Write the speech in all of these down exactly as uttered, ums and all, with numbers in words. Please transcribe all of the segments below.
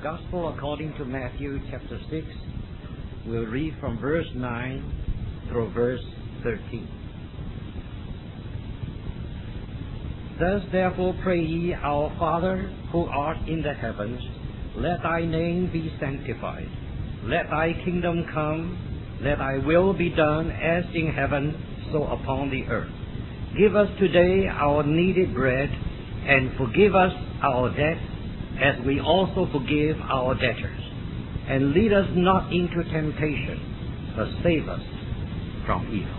Gospel according to Matthew chapter six. We'll read from verse nine through verse thirteen. Thus therefore pray ye, Our Father, who art in the heavens, let thy name be sanctified. Let thy kingdom come. Let thy will be done as in heaven, so upon the earth. Give us today our needed bread, and forgive us our debts, as we also forgive our debtors. And lead us not into temptation, but save us from evil.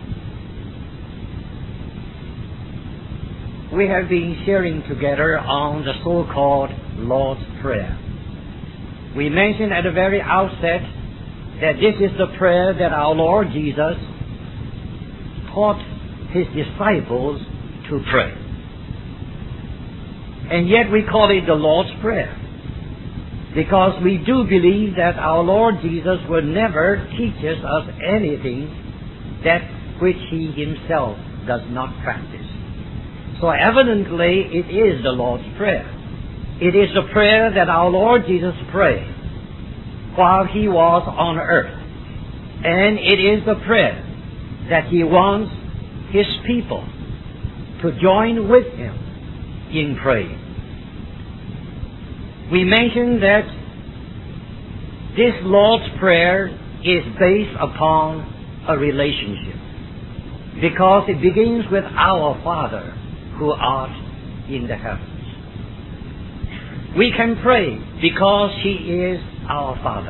We have been sharing together on the so-called Lord's Prayer. We mentioned at the very outset that this is the prayer that our Lord Jesus taught His disciples to pray. And yet we call it the Lord's Prayer, because we do believe that our Lord Jesus will never teach us anything that which He Himself does not practice. So evidently it is the Lord's Prayer. It is the prayer that our Lord Jesus prayed while He was on earth. And it is the prayer that He wants His people to join with Him in praying. We mentioned that this Lord's Prayer is based upon a relationship, because it begins with Our Father who art in the heavens. We can pray because He is our Father.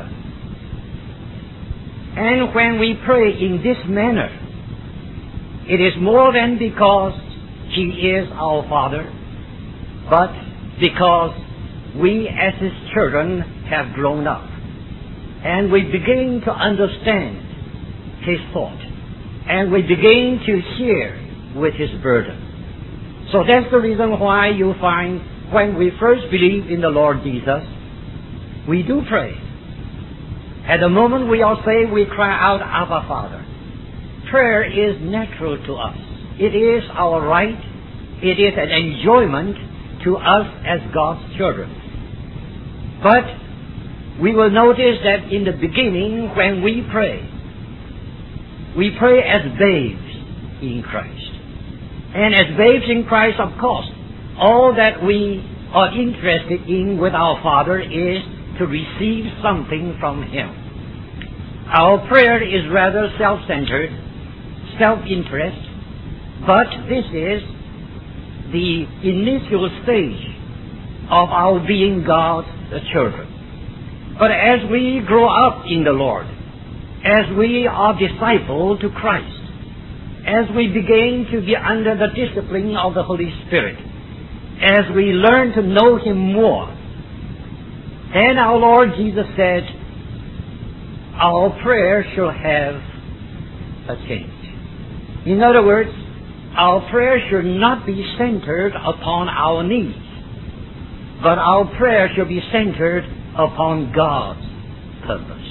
And when we pray in this manner, it is more than because He is our Father, but because we as His children have grown up, and we begin to understand His thought, and we begin to share with His burden. So that's the reason why you find when we first believe in the Lord Jesus, we do pray. At the moment we all say, we cry out, Abba, Father. Prayer is natural to us. It is our right. It is an enjoyment to us as God's children. But we will notice that in the beginning, when we pray, we pray as babes in Christ. And as babes in Christ, of course, all that we are interested in with our Father is to receive something from Him. Our prayer is rather self-centered, self-interest, but this is the initial stage of our being God's children. But as we grow up in the Lord, as we are discipled to Christ, as we begin to be under the discipline of the Holy Spirit, as we learn to know Him more, then our Lord Jesus said, our prayer shall have a change. In other words, our prayer should not be centered upon our needs, but our prayer should be centered upon God's purpose.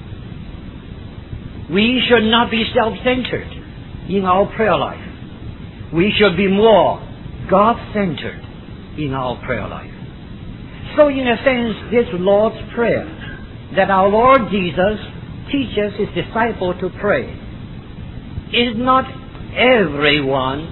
We should not be self-centered in our prayer life. We should be more God-centered in our prayer life. So in a sense, this Lord's Prayer that our Lord Jesus teaches His disciples to pray is not everyone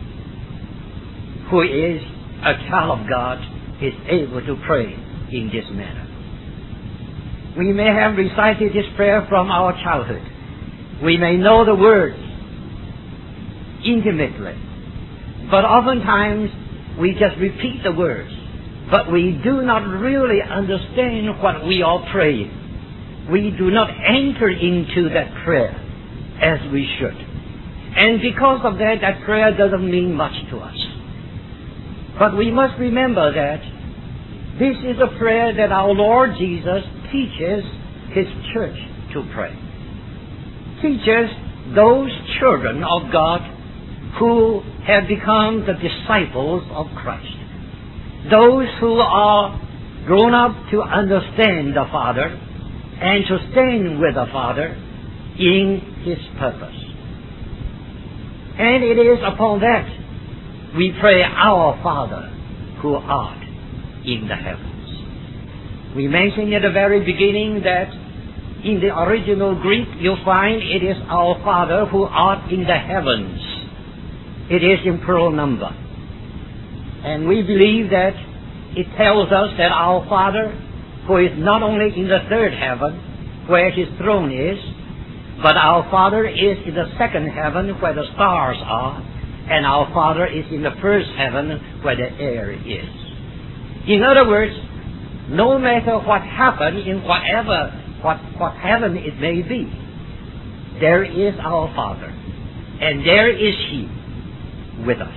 who is a child of God is able to pray in this manner. We may have recited this prayer from our childhood. We may know the words intimately, but oftentimes we just repeat the words, but we do not really understand what we are praying. We do not enter into that prayer as we should. And because of that, that prayer doesn't mean much to us. But we must remember that this is a prayer that our Lord Jesus teaches His church to pray. Teaches those children of God who have become the disciples of Christ. Those who are grown up to understand the Father and to stand with the Father in His purpose. And it is upon that we pray, Our Father who art in the heavens. We mentioned at the very beginning that in the original Greek you find it is our Father who art in the heavens. It is in plural number. And we believe that it tells us that our Father, who is not only in the third heaven, where his throne is, but our Father is in the second heaven where the stars are, and our Father is in the first heaven where the air is. In other words, no matter what happens in whatever, what, what heaven it may be, there is our Father, and there is He with us.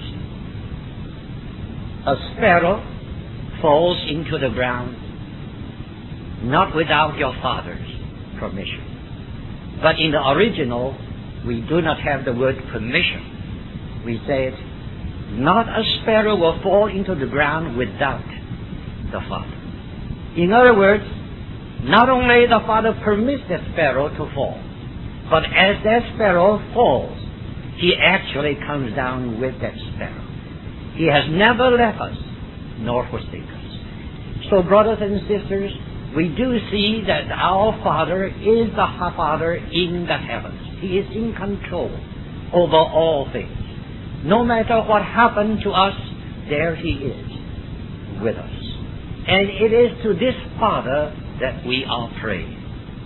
A sparrow falls into the ground not without your Father's permission. But in the original, we do not have the word permission. We say it, not a sparrow will fall into the ground without the Father. In other words, not only the Father permits the sparrow to fall, but as that sparrow falls, He actually comes down with that sparrow. He has never left us, nor forsaken us. So, brothers and sisters, we do see that our Father is the Father in the heavens. He is in control over all things. No matter what happened to us, there He is with us. And it is to this Father that we are praying.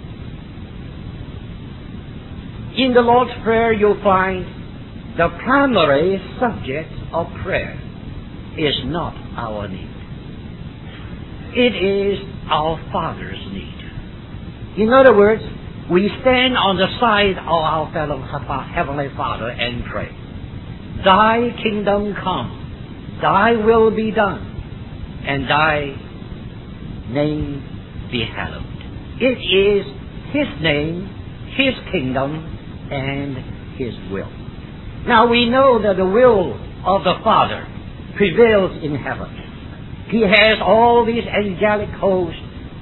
In the Lord's Prayer you'll find the primary subject of prayer is not our need. It is our Father's need. In other words, we stand on the side of our fellow Heavenly Father and pray, Thy kingdom come, Thy will be done, and Thy name be hallowed. It is His name, His kingdom, and His will. Now we know that the will of the Father prevails in heaven. He has all these angelic hosts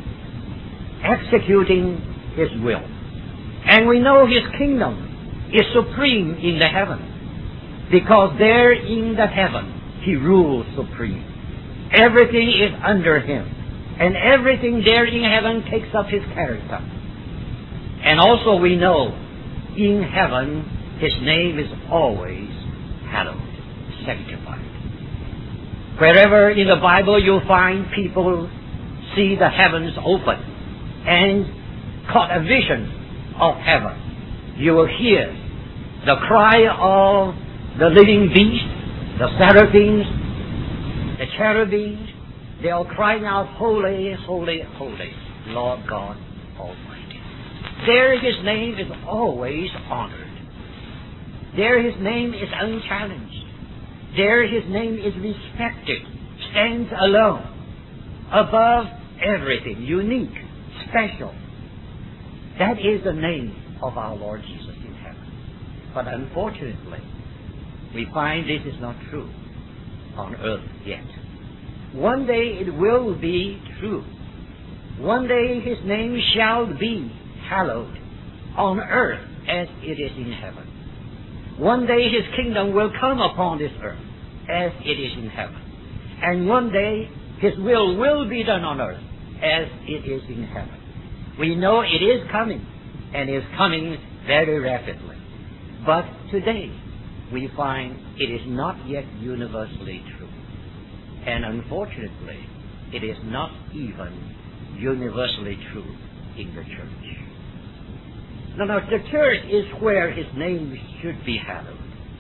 executing His will. And we know His kingdom is supreme in the heaven, because there in the heaven He rules supreme. Everything is under Him, and everything there in heaven takes up His character. And also we know in heaven His name is always hallowed, sanctified. Wherever in the Bible you find people see the heavens open and caught a vision of heaven, you will hear the cry of the living beast, the seraphims, the cherubims. They are crying out, Holy, holy, holy, Lord God Almighty. There His name is always honored. There His name is unchallenged. There His name is respected, stands alone, above everything, unique, special. That is the name of our Lord Jesus in heaven. But unfortunately, we find this is not true on earth yet. One day it will be true. One day His name shall be hallowed on earth as it is in heaven. One day His kingdom will come upon this earth as it is in heaven. And one day His will will be done on earth as it is in heaven. We know it is coming, and is coming very rapidly. But today we find it is not yet universally true. And unfortunately, it is not even universally true in the church. Now, now, the church is where His name should be hallowed.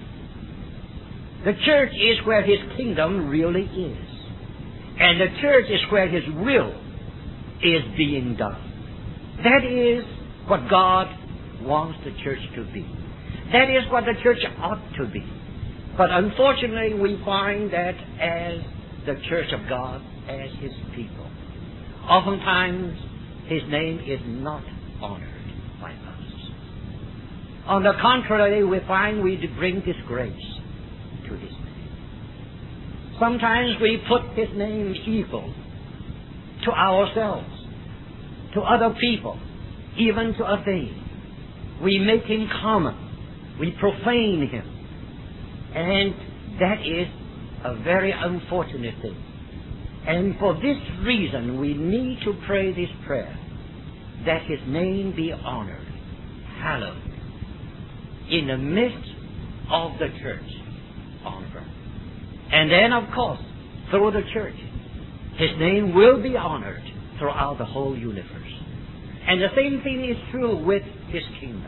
The church is where His kingdom really is. And the church is where His will is being done. That is what God wants the church to be. That is what the church ought to be. But unfortunately, we find that as the church of God, as His people, oftentimes His name is not honored by us. On the contrary, we find we bring disgrace to His name. Sometimes we put His name equal to ourselves, to other people, even to a thing. We make Him common. We profane Him. And that is a very unfortunate thing. And for this reason, we need to pray this prayer, that His name be honored, hallowed, in the midst of the church on earth. And then, of course, through the church, His name will be honored throughout the whole universe. And the same thing is true with His kingdom.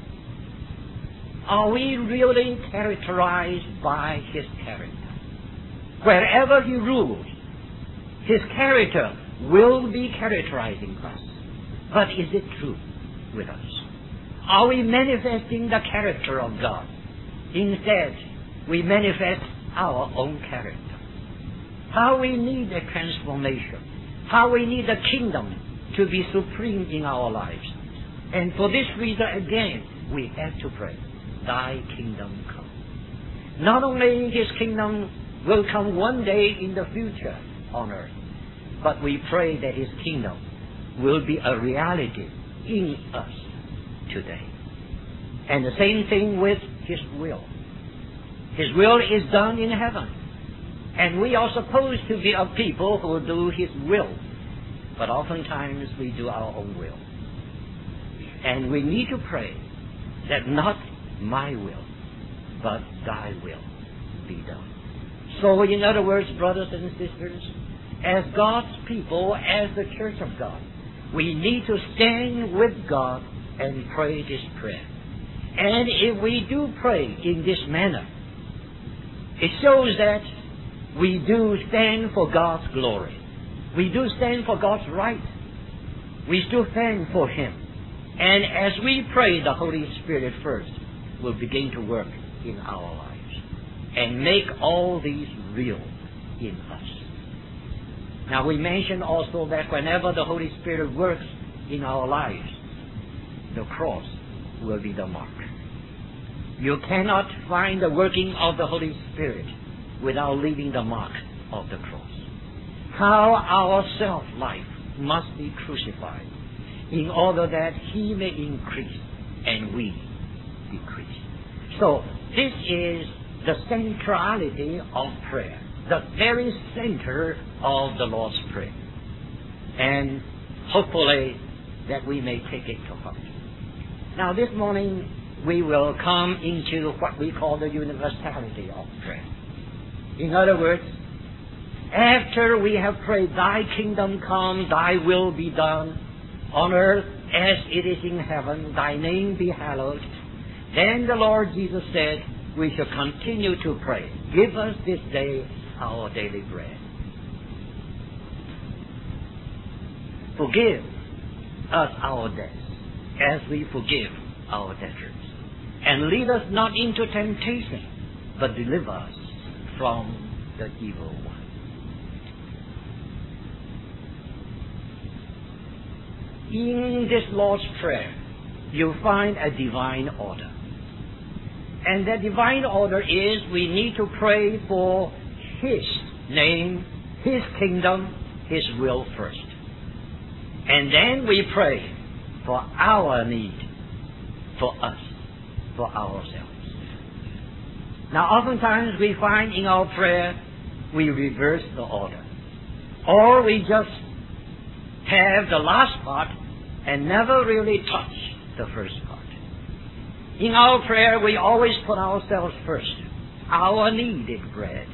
Are we really characterized by His character? Wherever He rules, His character will be characterizing us. But is it true with us? Are we manifesting the character of God? Instead, we manifest our own character. How we need a transformation. How we need the kingdom to be supreme in our lives. And for this reason, again, we have to pray, Thy kingdom come. Not only His kingdom will come one day in the future on earth, but we pray that His kingdom will be a reality in us today. And the same thing with His will. His will is done in heaven. And we are supposed to be a people who do His will. But oftentimes we do our own will. And we need to pray that not my will, but Thy will be done. So in other words, brothers and sisters, as God's people, as the church of God, we need to stand with God and pray this prayer. And if we do pray in this manner, it shows that we do stand for God's glory. We do stand for God's right. We still stand for Him. And as we pray, the Holy Spirit first will begin to work in our lives and make all these real in us. Now we mentioned also that whenever the Holy Spirit works in our lives, the cross will be the mark. You cannot find the working of the Holy Spirit without leaving the mark of the cross. How our self-life must be crucified in order that He may increase and we decrease. So this is the centrality of prayer, the very center of the Lord's Prayer. And hopefully that we may take it to heart. Now this morning we will come into what we call the universality of prayer. In other words, after we have prayed, Thy kingdom come, Thy will be done on earth as it is in heaven, Thy name be hallowed, then the Lord Jesus said, we shall continue to pray. Give us this day our daily bread. Forgive us our debts as we forgive our debtors. And lead us not into temptation, but deliver us from the evil one. In this Lord's Prayer, you find a divine order. And that divine order is we need to pray for His name, His kingdom, His will first. And then we pray for our need, for us, for ourselves. Now oftentimes we find in our prayer we reverse the order. Or we just have the last part and never really touch the first part. In our prayer, we always put ourselves first. Our needed bread.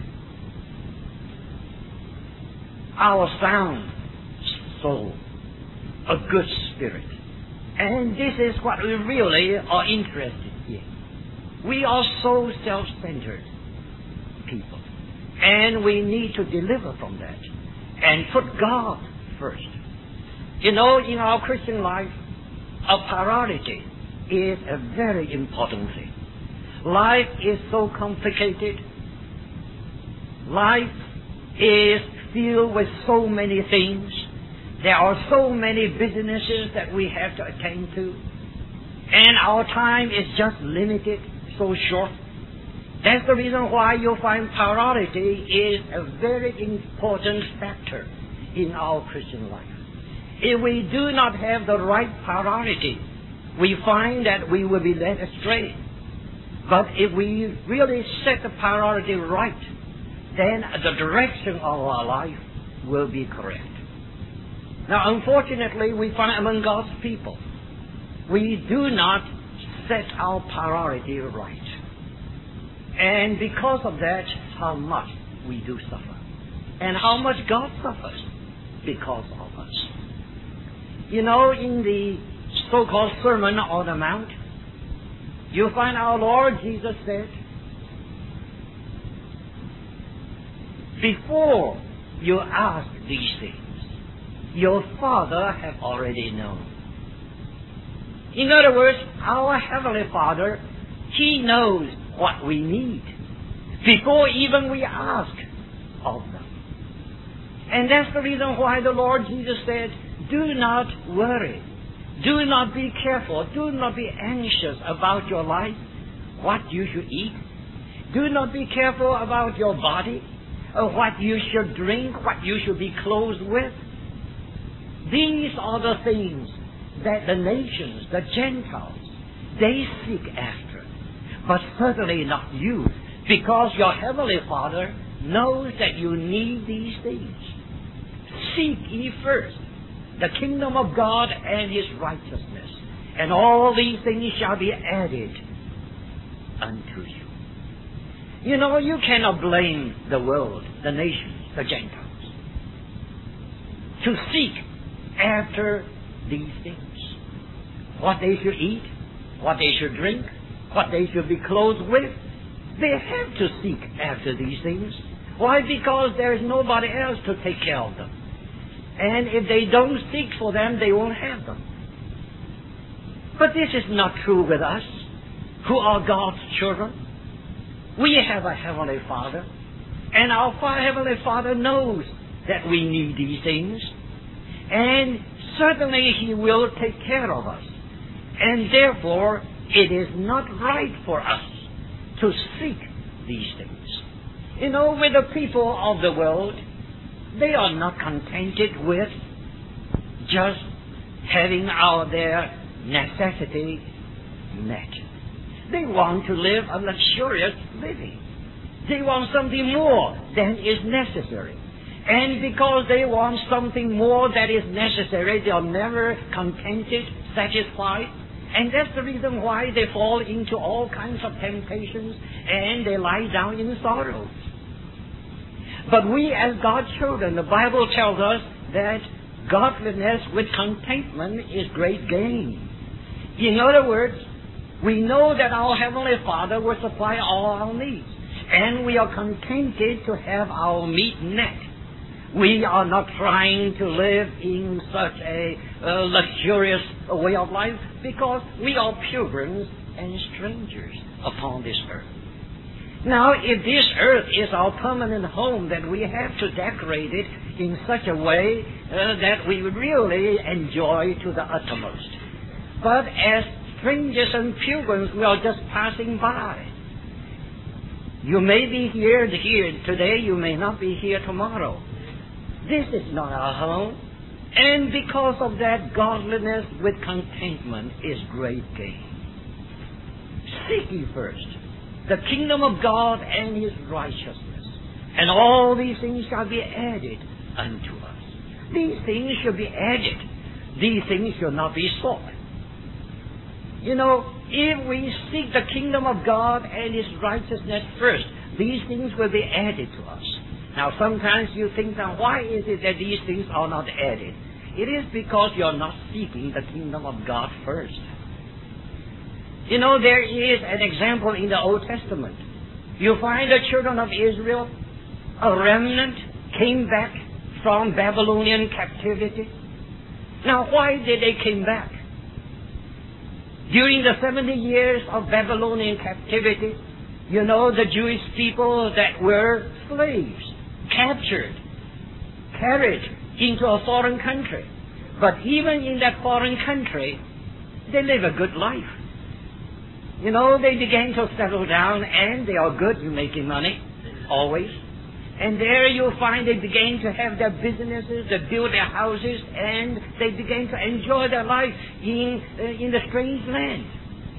Our sound soul. A good spirit. And this is what we really are interested in. We are so self-centered people. And we need to deliver from that. And put God first. You know, in our Christian life, a priority is a very important thing. Life is so complicated. Life is filled with so many things. There are so many businesses that we have to attend to. And our time is just limited, so short. That's the reason why you find priority is a very important factor in our Christian life. If we do not have the right priority, we find that we will be led astray. But if we really set the priority right, then the direction of our life will be correct. Now, unfortunately, we find among God's people, we do not set our priority right. And because of that, how much we do suffer. And how much God suffers because of us. You know, in the so-called Sermon on the Mount, you find our Lord Jesus said, before you ask these things, your Father have already known. In other words, our Heavenly Father, He knows what we need before even we ask of them. And that's the reason why the Lord Jesus said, do not worry. Do not be careful. Do not be anxious about your life, what you should eat. Do not be careful about your body, or what you should drink, what you should be clothed with. These are the things that the nations, the Gentiles, they seek after. But certainly not you, because your Heavenly Father knows that you need these things. Seek ye first the kingdom of God and His righteousness, and all these things shall be added unto you. You know, you cannot blame the world, the nations, the Gentiles, to seek after these things. What they should eat, what they should drink, what they should be clothed with. They have to seek after these things. Why? Because there is nobody else to take care of them. And if they don't seek for them, they won't have them. But this is not true with us, who are God's children. We have a Heavenly Father, and our Heavenly Father knows that we need these things, and certainly He will take care of us. And therefore, it is not right for us to seek these things. You know, with the people of the world, they are not contented with just having our their necessity met. They want to live a luxurious living. They want something more than is necessary. And because they want something more that is necessary, they are never contented, satisfied. And that's the reason why they fall into all kinds of temptations and they lie down in sorrows. But we as God's children, the Bible tells us that godliness with contentment is great gain. In other words, we know that our Heavenly Father will supply all our needs, and we are contented to have our meat met. We are not trying to live in such a uh, luxurious way of life, because we are pilgrims and strangers upon this earth. Now, if this earth is our permanent home, then we have to decorate it in such a way uh, that we really enjoy to the uttermost. But as strangers and pilgrims, we are just passing by. You may be here, here today, you may not be here tomorrow. This is not our home. And because of that, godliness with contentment is great gain. Seek ye first the kingdom of God and His righteousness, and all these things shall be added unto us. These things shall be added. These things shall not be sought. You know, if we seek the kingdom of God and His righteousness first, these things will be added to us. Now, sometimes you think, now, why is it that these things are not added? It is because you are not seeking the kingdom of God first. You know, there is an example in the Old Testament. You find the children of Israel, a remnant, came back from Babylonian captivity. Now, why did they come back? During the seventy years of Babylonian captivity, you know, the Jewish people that were slaves, captured, carried into a foreign country. But even in that foreign country, they live a good life. You know, they began to settle down, and they are good in making money, always. And there you'll find they began to have their businesses, they build their houses, and they began to enjoy their life in, uh, in the strange land.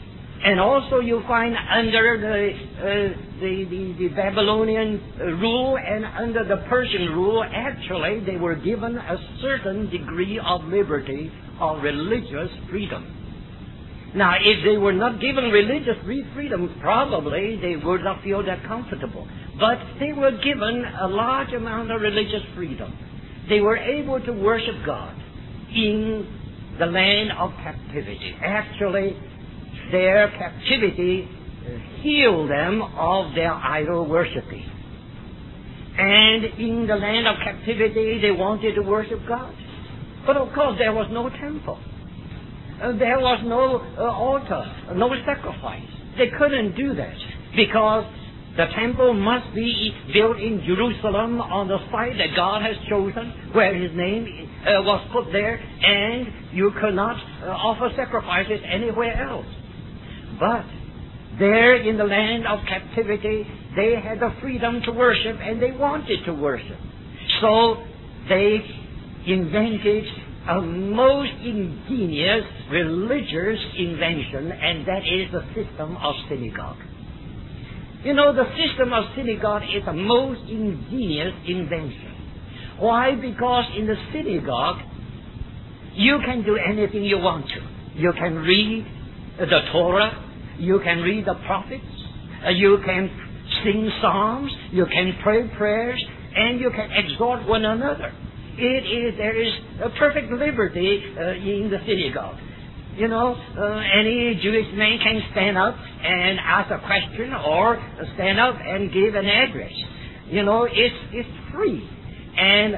And also you find under the, uh, the, the, the Babylonian rule and under the Persian rule, actually they were given a certain degree of liberty or religious freedom. Now, if they were not given religious freedom, probably they would not feel that comfortable. But they were given a large amount of religious freedom. They were able to worship God in the land of captivity. Actually, their captivity healed them of their idol worshiping. And in the land of captivity, they wanted to worship God. But of course, there was no temple. Uh, there was no uh, altar, no sacrifice. They couldn't do that because the temple must be built in Jerusalem on the site that God has chosen, where His name uh, was put there, and you could not uh, offer sacrifices anywhere else. But there in the land of captivity, they had the freedom to worship, and they wanted to worship. So they invented a most ingenious religious invention, and that is the system of synagogue. You know, the system of synagogue is a most ingenious invention. Why? Because in the synagogue, you can do anything you want to. You can read the Torah, you can read the prophets, uh, you can sing psalms, you can pray prayers, and you can exhort one another. It is, there is a perfect liberty uh, in the synagogue. You know, uh, any Jewish man can stand up and ask a question or stand up and give an address. You know, it's, it's free. And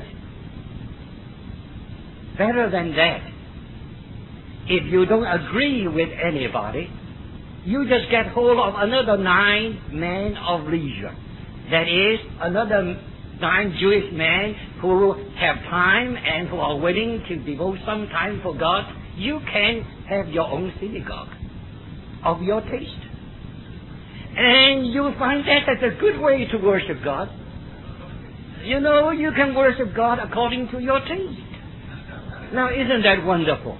better than that, if you don't agree with anybody, you just get hold of another nine men of leisure. That is, another nine Jewish men who have time and who are willing to devote some time for God. You can have your own synagogue of your taste. And you find that that's a good way to worship God. You know, you can worship God according to your taste. Now, isn't that wonderful?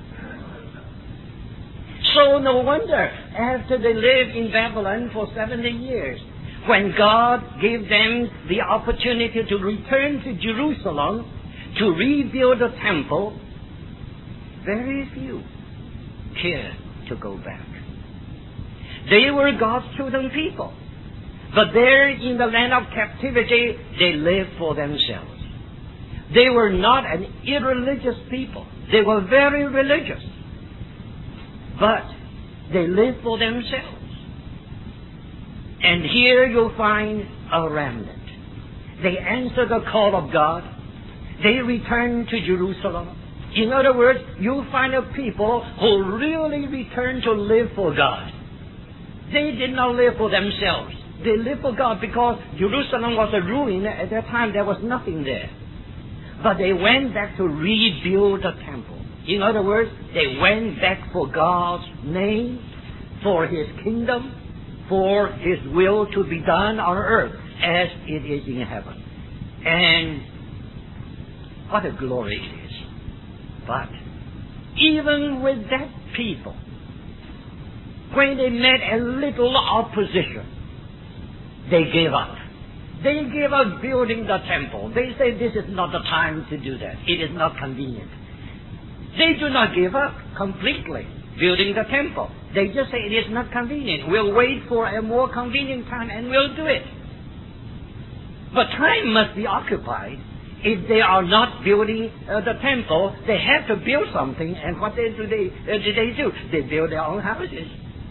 So no wonder, after they lived in Babylon for seventy years, when God gave them the opportunity to return to Jerusalem to rebuild the temple, very few cared to go back. They were God's chosen people. But there in the land of captivity, they lived for themselves. They were not an irreligious people. They were very religious. But they lived for themselves. And here you'll find a remnant. They answer the call of God. They return to Jerusalem. In other words, you'll find a people who really return to live for God. They did not live for themselves. They lived for God because Jerusalem was a ruin. At that time, there was nothing there. But they went back to rebuild the temple. In other words, they went back for God's name, for His kingdom, for His will to be done on earth as it is in heaven. And what a glory it is. But even with that people, when they met a little opposition, they gave up. They gave up building the temple. They say this is not the time to do that. It is not convenient. They do not give up completely building the temple. They just say it is not convenient. We'll wait for a more convenient time and we'll do it. But time must be occupied. If they are not building uh, the temple, they have to build something. And what they, do, they, uh, do they do? They build their own houses.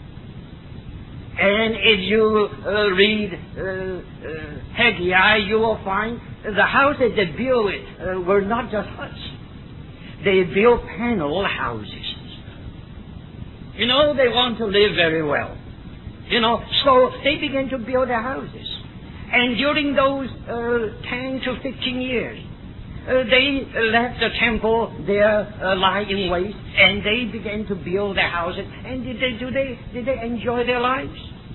And if you uh, read uh, uh, Haggai, you will find the houses they built uh, were not just huts. They built panel houses. You know, they want to live very well. You know, so they began to build their houses. And during those uh, ten to fifteen years, uh, they left the temple there uh, lying waste, and they began to build their houses. And did they do they did they enjoy their lives?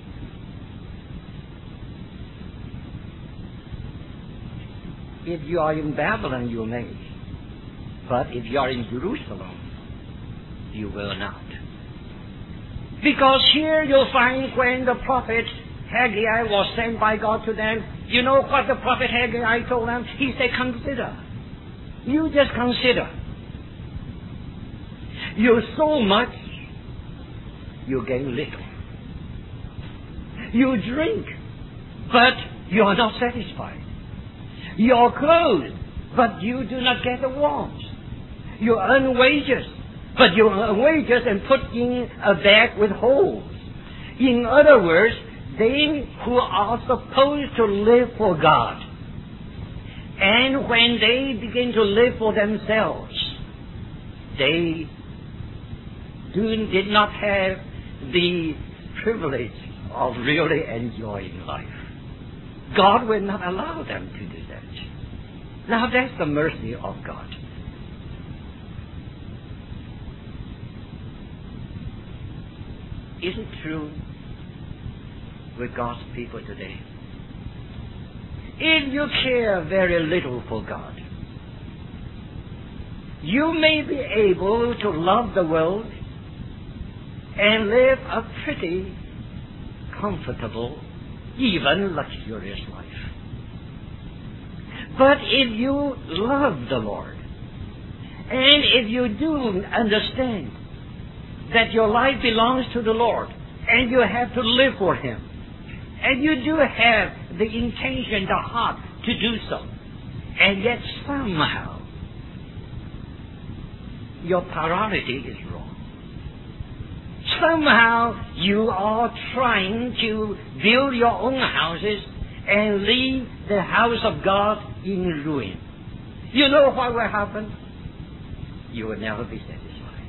If you are in Babylon, you may. But if you are in Jerusalem, you will not. Because here you'll find when the prophet Haggai was sent by God to them, you know what the prophet Haggai told them? He said, consider. You just consider. You sow much, you gain little. You drink, but you are not satisfied. You are clothed, but you do not get the warmth. You earn wages, but you earn wages and put in a bag with holes. In other words, they who are supposed to live for God, and when they begin to live for themselves, they do, did not have the privilege of really enjoying life. God will not allow them to do that. Now that's the mercy of God. Is it true with God's people today? If you care very little for God, you may be able to love the world and live a pretty comfortable, even luxurious life. But if you love the Lord, and if you do understand that your life belongs to the Lord, and you have to live for Him, and you do have the intention, the heart to do so, and yet somehow your priority is wrong. Somehow you are trying to build your own houses and leave the house of God in ruin. You know what will happen? You will never be satisfied.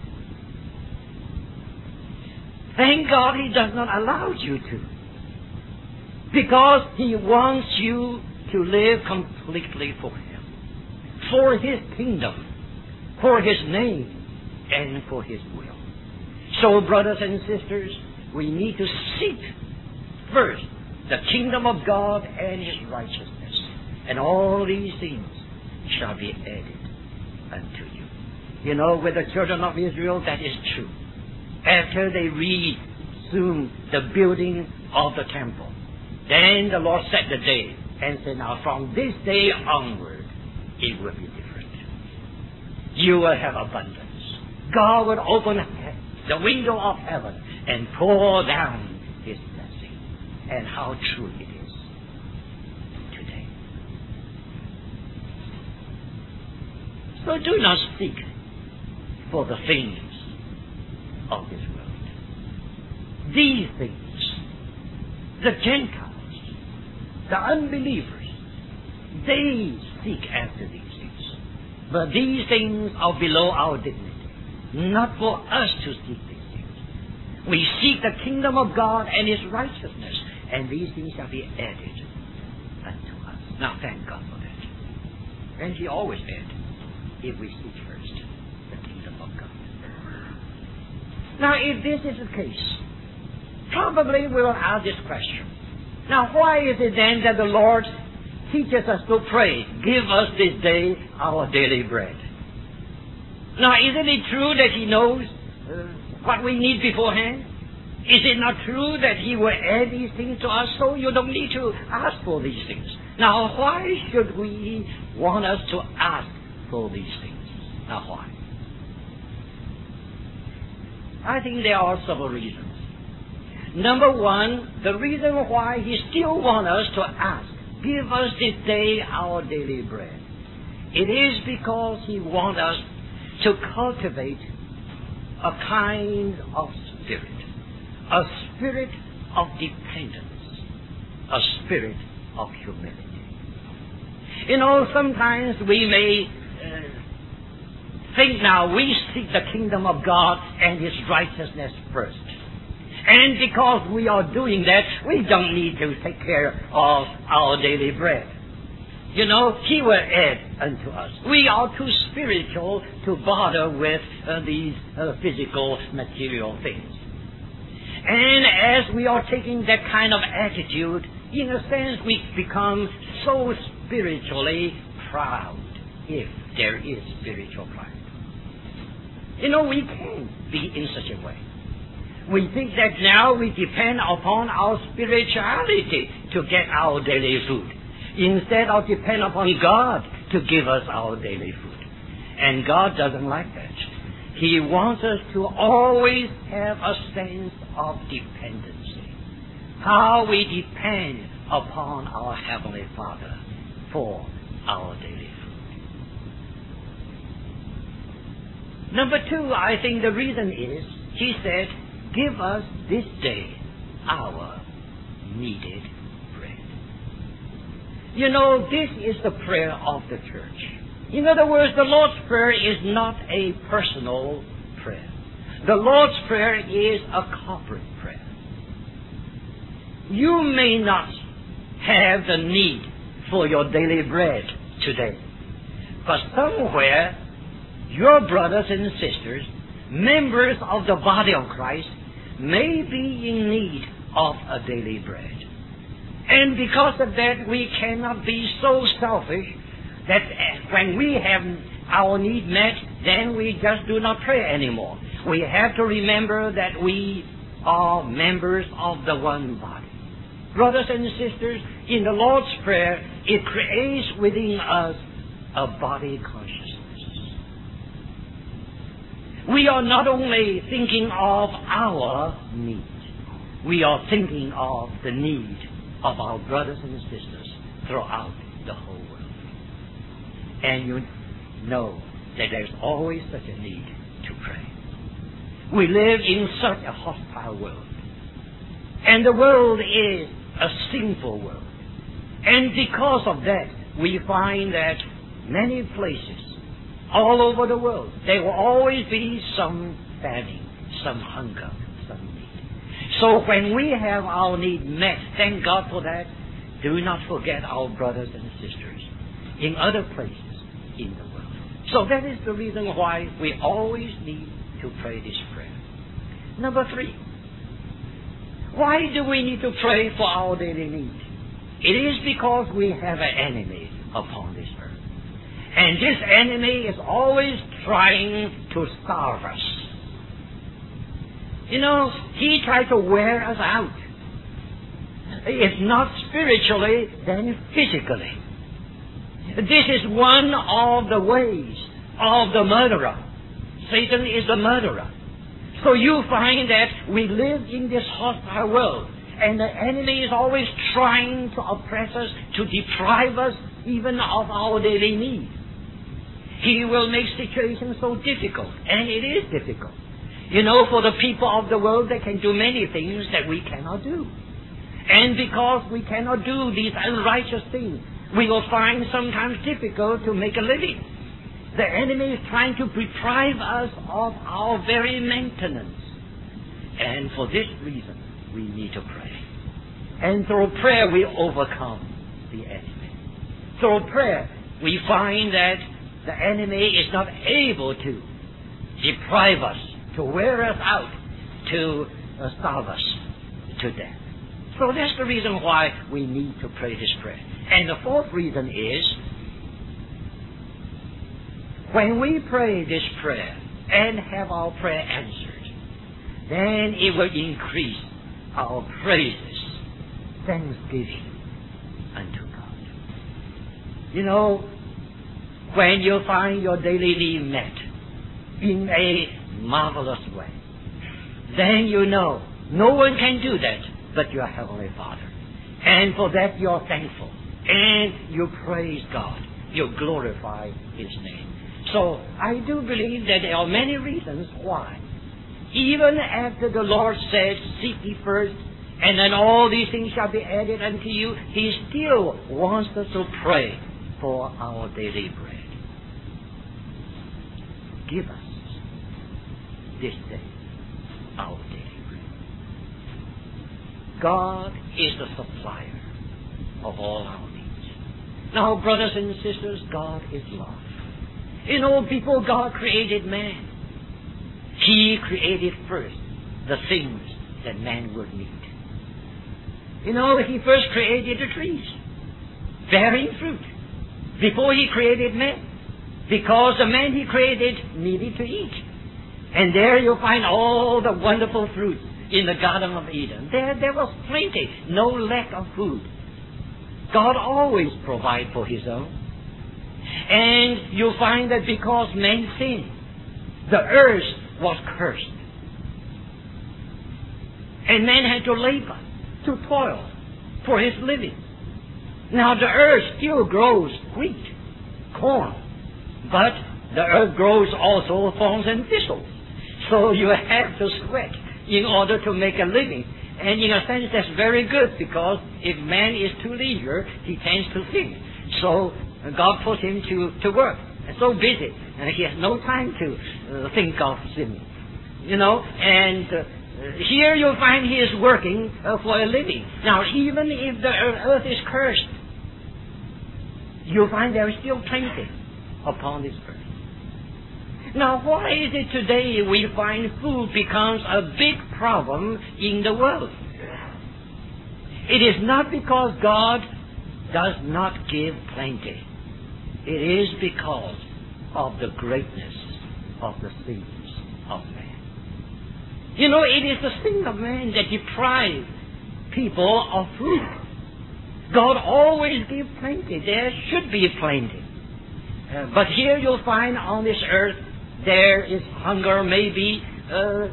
Thank God He does not allow you to, because He wants you to live completely for Him, for His kingdom, for His name, and for His will. So, brothers and sisters, we need to seek first the kingdom of God and His righteousness, and all these things shall be added unto you. You know, with the children of Israel, that is true. After they resumed the building of the temple, then the Lord set the day and said, now from this day onward, it will be different. You will have abundance. God will open the window of heaven and pour down His blessing. And how true it is today. So do not seek for the things of this world. These things, the Gentiles, the unbelievers, they seek after these things. But these things are below our dignity. Not for us to seek these things. We seek the kingdom of God and His righteousness, and these things shall be added unto us. Now thank God for that. And He always adds, if we seek first the kingdom of God. Now if this is the case, probably we will ask this question. Now why is it then that the Lord teaches us to pray, give us this day our daily bread? Now, isn't it true that He knows uh, what we need beforehand? Is it not true that He will add these things to us, so you don't need to ask for these things? Now, why should we want us to ask for these things? Now, why? I think there are several reasons. Number one, the reason why He still wants us to ask, give us this day our daily bread. It is because He wants us to cultivate a kind of spirit, a spirit of dependence, a spirit of humility. You know, sometimes we may uh, think now we seek the kingdom of God and His righteousness first. And because we are doing that, we don't need to take care of our daily bread. You know, He will add unto us. We are too spiritual to bother with uh, these uh, physical, material things. And as we are taking that kind of attitude, in a sense we become so spiritually proud, if there is spiritual pride. You know, we can be in such a way. We think that now we depend upon our spirituality to get our daily food, instead of depend upon God to give us our daily food. And God doesn't like that. He wants us to always have a sense of dependency. How we depend upon our Heavenly Father for our daily food. Number two, I think the reason is, He said, give us this day our needed bread. You know, this is the prayer of the church. In other words, the Lord's Prayer is not a personal prayer. The Lord's Prayer is a corporate prayer. You may not have the need for your daily bread today, but somewhere your brothers and sisters, members of the body of Christ, may be in need of a daily bread. And because of that, we cannot be so selfish that when we have our need met, then we just do not pray anymore. We have to remember that we are members of the one body. Brothers and sisters, in the Lord's Prayer, it creates within us a body consciousness. We are not only thinking of our need, we are thinking of the need of our brothers and sisters throughout the whole world. And you know that there's always such a need to pray. We live in such a hostile world. And the world is a sinful world. And because of that, we find that many places all over the world, there will always be some famine, some hunger, some need. So when we have our need met, thank God for that, do not forget our brothers and sisters in other places in the world. So that is the reason why we always need to pray this prayer. Number three, why do we need to pray for our daily need? It is because we have an enemy upon this earth. And this enemy is always trying to starve us. You know, he tries to wear us out. If not spiritually, then physically. This is one of the ways of the murderer. Satan is the murderer. So you find that we live in this hostile world, and the enemy is always trying to oppress us, to deprive us even of our daily needs. He will make situations so difficult, and it is difficult. You know, for the people of the world, they can do many things that we cannot do. And because we cannot do these unrighteous things, we will find sometimes difficult to make a living. The enemy is trying to deprive us of our very maintenance. And for this reason, we need to pray. And through prayer, we overcome the enemy. Through prayer, we find that the enemy is not able to deprive us, to wear us out, to uh, starve us to death. So that's the reason why we need to pray this prayer. And the fourth reason is, when we pray this prayer and have our prayer answered, then it will increase our praises, thanksgiving unto God. You know, when you find your daily need met in a marvelous way, then you know no one can do that but your Heavenly Father. And for that you're thankful. And you praise God. You glorify His name. So I do believe that there are many reasons why, even after the Lord said, seek ye first, and then all these things shall be added unto you, He still wants us to pray for our daily bread. Give us this day our daily bread. God is the supplier of all our needs. Now, brothers and sisters, God is love. You know, before God created man, He created first the things that man would need. You know, He first created the trees, bearing fruit, before He created man. Because the man He created needed to eat. And there you'll find all the wonderful fruits in the Garden of Eden. There, there was plenty, no lack of food. God always provides for His own. And you find that because man sinned, the earth was cursed. And man had to labor, to toil for his living. Now the earth still grows wheat, corn, but the earth grows also thorns and thistles. So you have to sweat in order to make a living. And in a sense that's very good, because if man is too leisure, he tends to think. So God puts him to, to work. And so busy, and he has no time to uh, think of sin. You know, and uh, here you'll find he is working uh, for a living. Now, even if the earth is cursed, you'll find there is still plenty upon this earth. Now, why is it today we find food becomes a big problem in the world? It is not because God does not give plenty. It is because of the greatness of the sins of man. You know, it is the sin of man that deprives people of food. God always gives plenty. There should be plenty. Uh, but here you'll find on this earth there is hunger, maybe uh,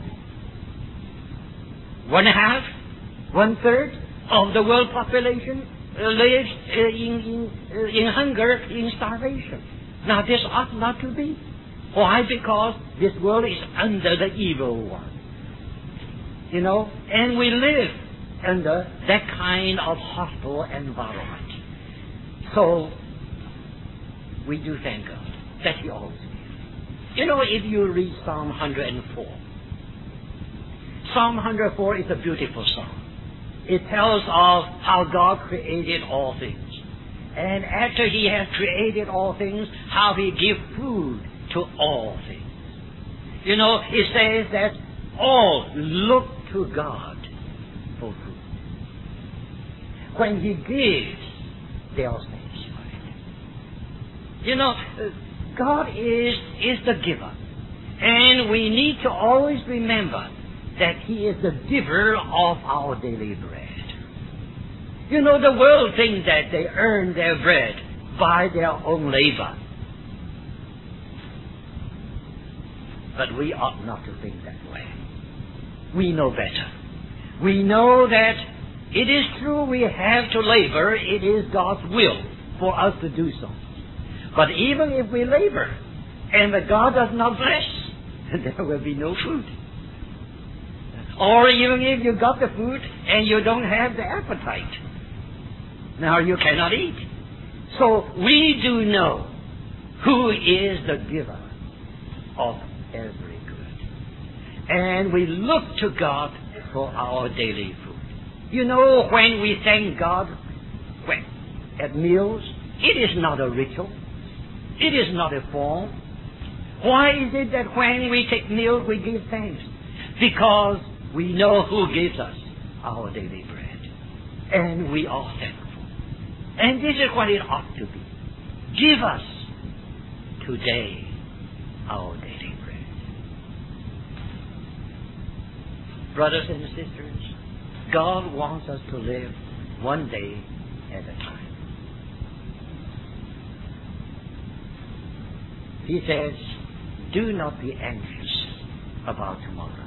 one half, one third of the world population uh, lives uh, in, in, uh, in hunger, in starvation. Now this ought not to be. Why? Because this world is under the evil one. You know, and we live under that kind of hostile environment. So we do thank God that He always gives. You know, if you read Psalm one hundred four, Psalm one hundred four is a beautiful psalm. It tells of how God created all things. And after He has created all things, how He gives food to all things. You know, it says that all look to God for food. When He gives, they are satisfied. You know, God is, is the giver. And we need to always remember that He is the giver of our daily bread. You know, the world thinks that they earn their bread by their own labor. But we ought not to think that way. We know better. We know that it is true we have to labor. It is God's will for us to do so. But even if we labor and that God does not bless, there will be no food. Or even if you got the food and you don't have the appetite, now you cannot eat. So we do know who is the giver of every good. And we look to God for our daily food. You know, when we thank God when, at meals, it is not a ritual. It is not a form. Why is it that when we take meals we give thanks? Because we know who gives us our daily bread. And we are thankful. And this is what it ought to be. Give us today our daily bread. Brothers and sisters, God wants us to live one day at a time. He says, do not be anxious about tomorrow.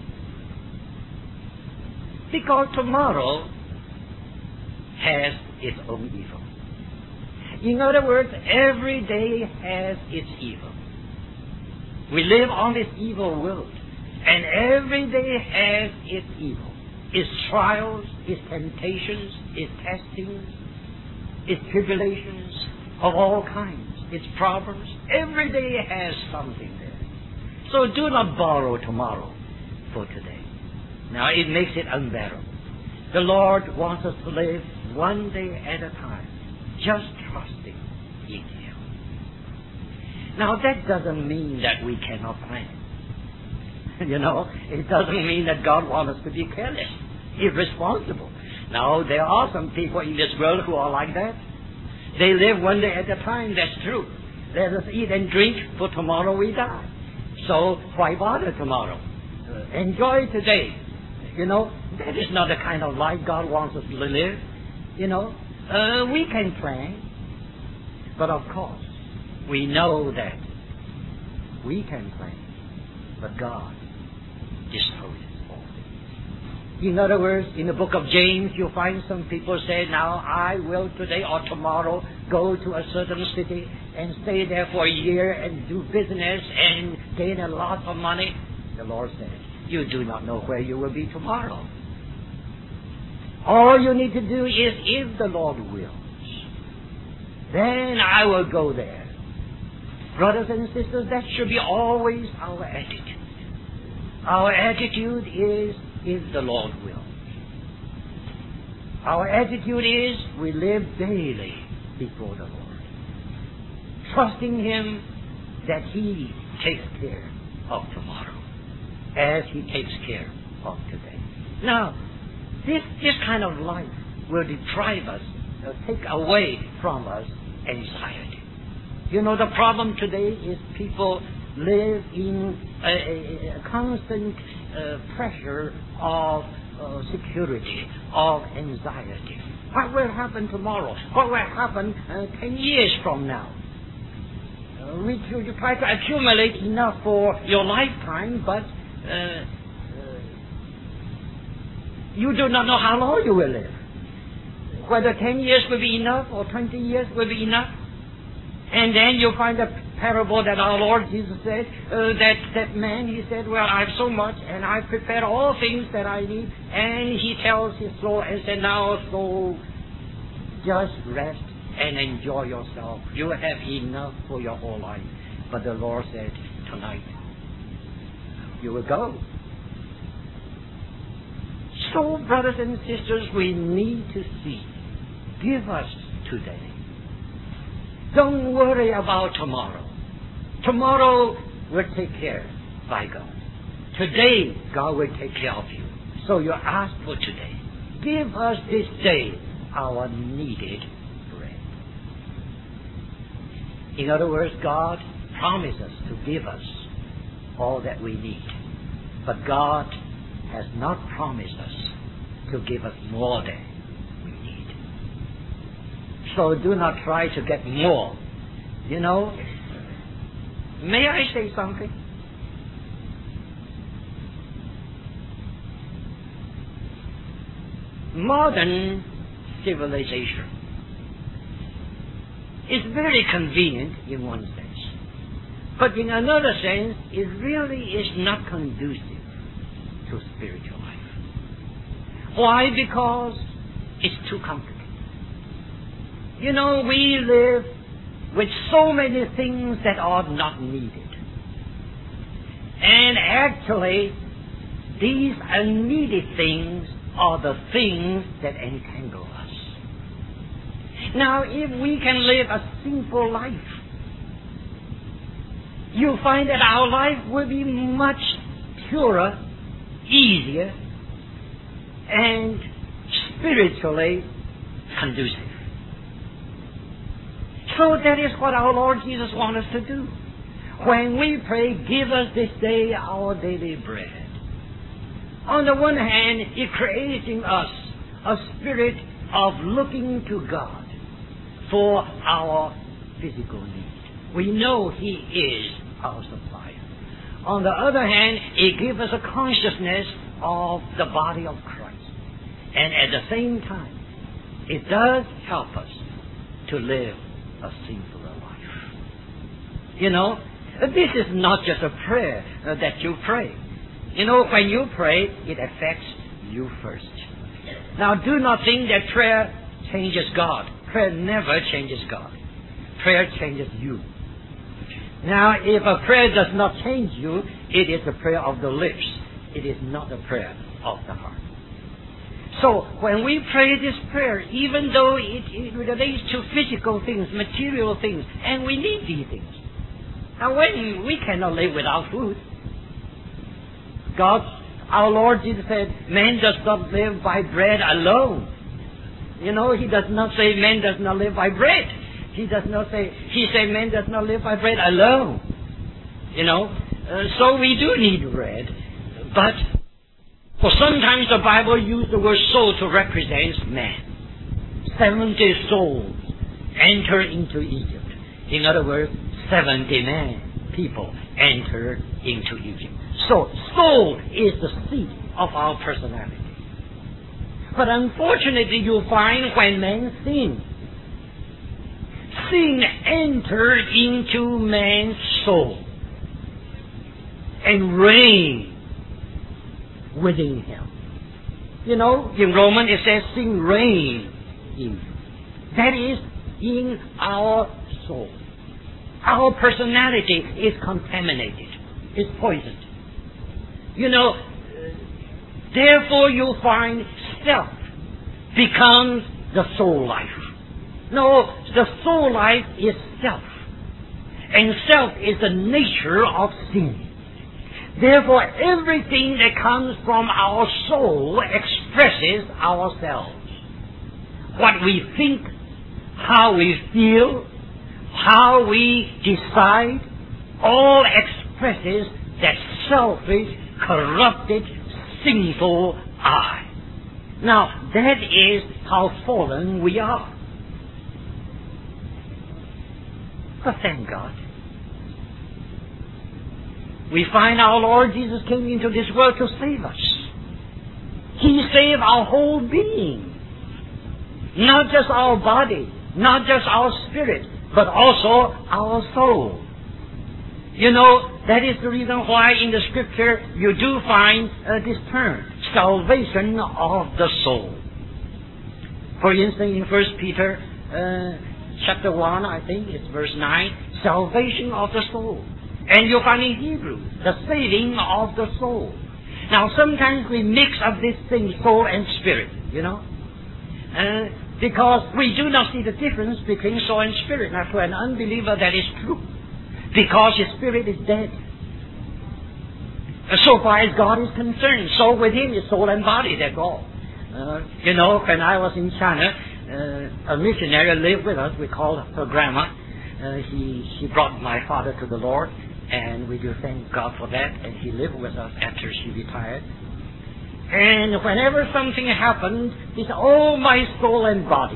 Because tomorrow has its own evil. In other words, every day has its evil. We live on this evil world, and every day has its evil. Its trials, its temptations, its testings, its tribulations of all kinds, its problems. Every day has something there. So do not borrow tomorrow for today. Now it makes it unbearable. The Lord wants us to live one day at a time, just trusting in Him. Now that doesn't mean that we cannot plan. You know, it doesn't mean that God wants us to be careless, irresponsible. Now there are some people in this world who are like that. They live one day at a time, that's true. Let us eat and drink, for tomorrow we die. So why bother tomorrow? Uh, enjoy today. You know, that is not the kind of life God wants us to live. You know, uh, we can plan, but of course, we know that we can plan, but God disposes all things. In other words, in the book of James, you'll find some people say, now I will today or tomorrow go to a certain city and stay there for a year and do business and gain a lot of money. The Lord said, you do not know where you will be tomorrow. All you need to do is, if the Lord wills, then I will go there. Brothers and sisters, that should be always our attitude. Our attitude is, if the Lord wills. Our attitude is, we live daily before the Lord, trusting Him that He takes care of tomorrow as He takes care of today. Now, this, this kind of life will deprive us, uh, take away from us anxiety. You know, the problem today is people live in a, a, a constant uh, pressure of uh, security, of anxiety. What will happen tomorrow? What will happen uh, ten years from now? Uh, we, you try to accumulate enough for your lifetime, but uh, uh, you do not know how long you will live. Whether ten years will be enough or twenty years will be enough. And then you find a parable that our Lord Jesus said, uh, that, that man, he said, well, I have so much, and I've prepared all things that I need. And he tells his soul and said, now, soul, just rest and enjoy yourself. You have enough for your whole life. But the Lord said, tonight, you will go. So, brothers and sisters, we need to see. Give us today. Don't worry about tomorrow. Tomorrow will take care by God. Today, God will take care of you. So you ask for today. Give us this day our needed bread. In other words, God promises to give us all that we need. But God has not promised us to give us more than we need. So do not try to get more. You know, may I say something? Modern civilization is very convenient in one sense, but in another sense, it really is not conducive to spiritual life. Why? Because it's too complicated. You know, we live with so many things that are not needed. And actually, these unneeded things are the things that entangle us. Now, if we can live a simple life, you'll find that our life will be much purer, easier, and spiritually conducive. So that is what our Lord Jesus wants us to do. When we pray, give us this day our daily bread. On the one hand, it creates in us a spirit of looking to God for our physical need. We know He is our supplier. On the other hand, it gives us a consciousness of the body of Christ. And at the same time, it does help us to live a simpler life. You know, this is not just a prayer uh, that you pray. You know, when you pray, it affects you first. Now, do not think that prayer changes God. Prayer never changes God. Prayer changes you. Now, if a prayer does not change you, it is a prayer of the lips. It is not a prayer of the heart. So, when we pray this prayer, even though it, it relates to physical things, material things, and we need these things. Now, when we cannot live without food, God, our Lord Jesus said, man does not live by bread alone. You know, He does not say man does not live by bread. He does not say, He said man does not live by bread alone. You know, uh, so we do need bread. But For sometimes the Bible uses the word soul to represent man. Seventy souls enter into Egypt. In other words, seventy men, people, enter into Egypt. So, soul is the seat of our personality. But unfortunately, you find when man sins, sin enters into man's soul and reigns within him. You know, in Romans it says sin reigns in you. That is in our soul. Our personality is contaminated, is poisoned. You know, therefore you find self becomes the soul life. No, the soul life is self. And self is the nature of sin. Therefore, everything that comes from our soul expresses ourselves. What we think, how we feel, how we decide, all expresses that selfish, corrupted, sinful I. Now, that is how fallen we are. But thank God, we find our Lord Jesus came into this world to save us. He saved our whole being. Not just our body, not just our spirit, but also our soul. You know, that is the reason why in the Scripture you do find uh, this term, salvation of the soul. For instance, in First Peter uh, chapter one, I think it's verse nine, salvation of the soul. And you'll find in Hebrew, the saving of the soul. Now, sometimes we mix up this thing, soul and spirit, you know. Uh, because we do not see the difference between soul and spirit. Now, for an unbeliever, that is true. Because his spirit is dead. So far as God is concerned, so with him is soul and body, that's all. Uh, you know, when I was in China, uh, a missionary lived with us. We called her grandma. Uh, he, she brought my father to the Lord. And we do thank God for that. And he lived with us after she retired. And whenever something happened, he said, oh, my soul and body.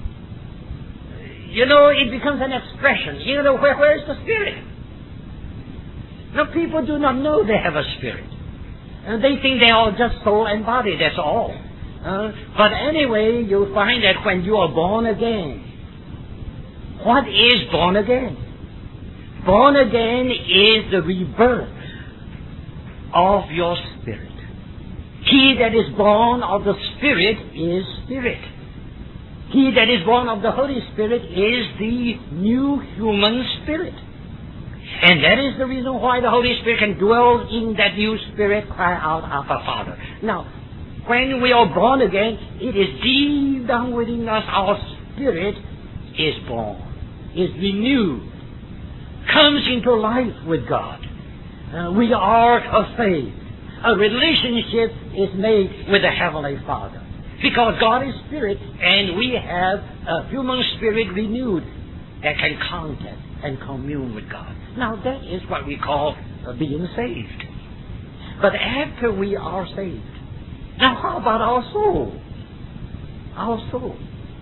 You know, it becomes an expression. You know, where, where is the spirit? Now, people do not know they have a spirit. And they think they are just soul and body, that's all. Uh, but anyway, you'll find that when you are born again, what is born again? Born again is the rebirth of your spirit. He that is born of the Spirit is spirit. He that is born of the Holy Spirit is the new human spirit. And that is the reason why the Holy Spirit can dwell in that new spirit, cry out, Abba, Father. Now, when we are born again, it is deep down within us, our spirit is born, is renewed, comes into life with God. Uh, we are of faith. A relationship is made with the Heavenly Father. Because God is spirit, and we have a human spirit renewed that can contact and commune with God. Now, that is what we call uh, being saved. But after we are saved, now how about our soul? Our soul.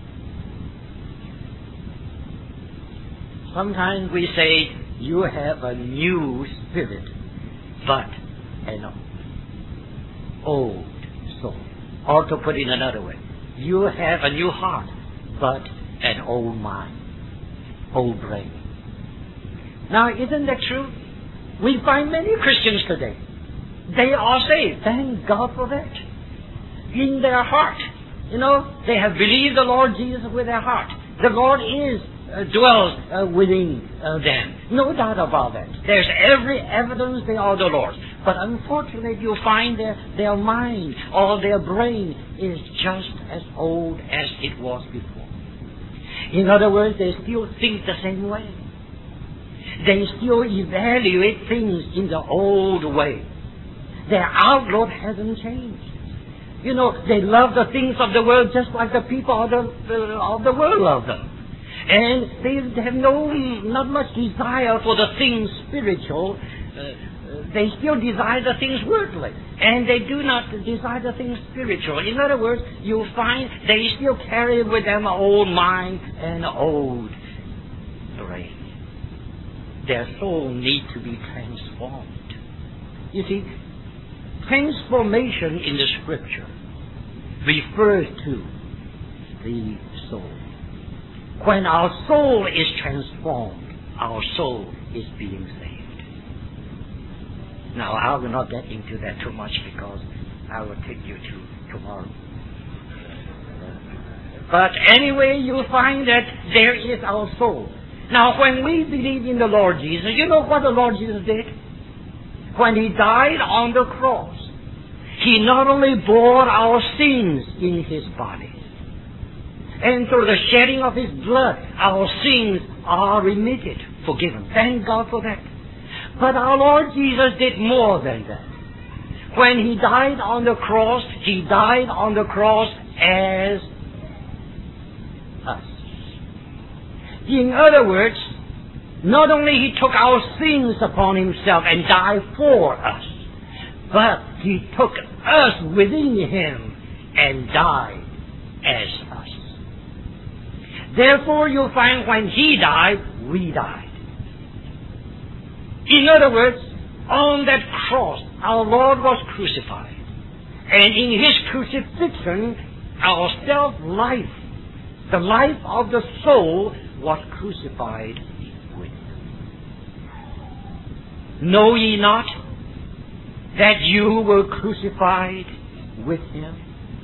Sometimes we say, you have a new spirit, but an old soul. Or to put it another way, you have a new heart, but an old mind, old brain. Now, isn't that true? We find many Christians today. They are saved. Thank God for that. In their heart. You know, they have believed the Lord Jesus with their heart. The Lord is, uh, dwells uh, within uh, them. No doubt about that. There's every evidence they are the Lord's. But unfortunately, you find their, their mind or their brain is just as old as it was before. In other words, they still think the same way. They still evaluate things in the old way. Their outlook hasn't changed. You know, they love the things of the world just like the people of the, uh, of the world love them. And they have no, not much desire for the things spiritual, uh, they still desire the things worldly, and they do not desire the things spiritual. In other words, you find they still carry with them an old mind and an old brain. Their soul needs to be transformed. You see, transformation in the Scripture refers to the soul. When our soul is transformed, our soul is being saved. Now, I will not get into that too much because I will take you to tomorrow. But anyway, you find that there is our soul. Now, when we believe in the Lord Jesus, you know what the Lord Jesus did? When He died on the cross, He not only bore our sins in His body, and through the shedding of His blood, our sins are remitted, forgiven. Thank God for that. But our Lord Jesus did more than that. When He died on the cross, He died on the cross as us. In other words, not only He took our sins upon Himself and died for us, but He took us within Him and died as us. Therefore, you'll find when He died, we died. In other words, on that cross, our Lord was crucified. And in His crucifixion, our self-life, the life of the soul, was crucified with Him. Know ye not that you were crucified with Him?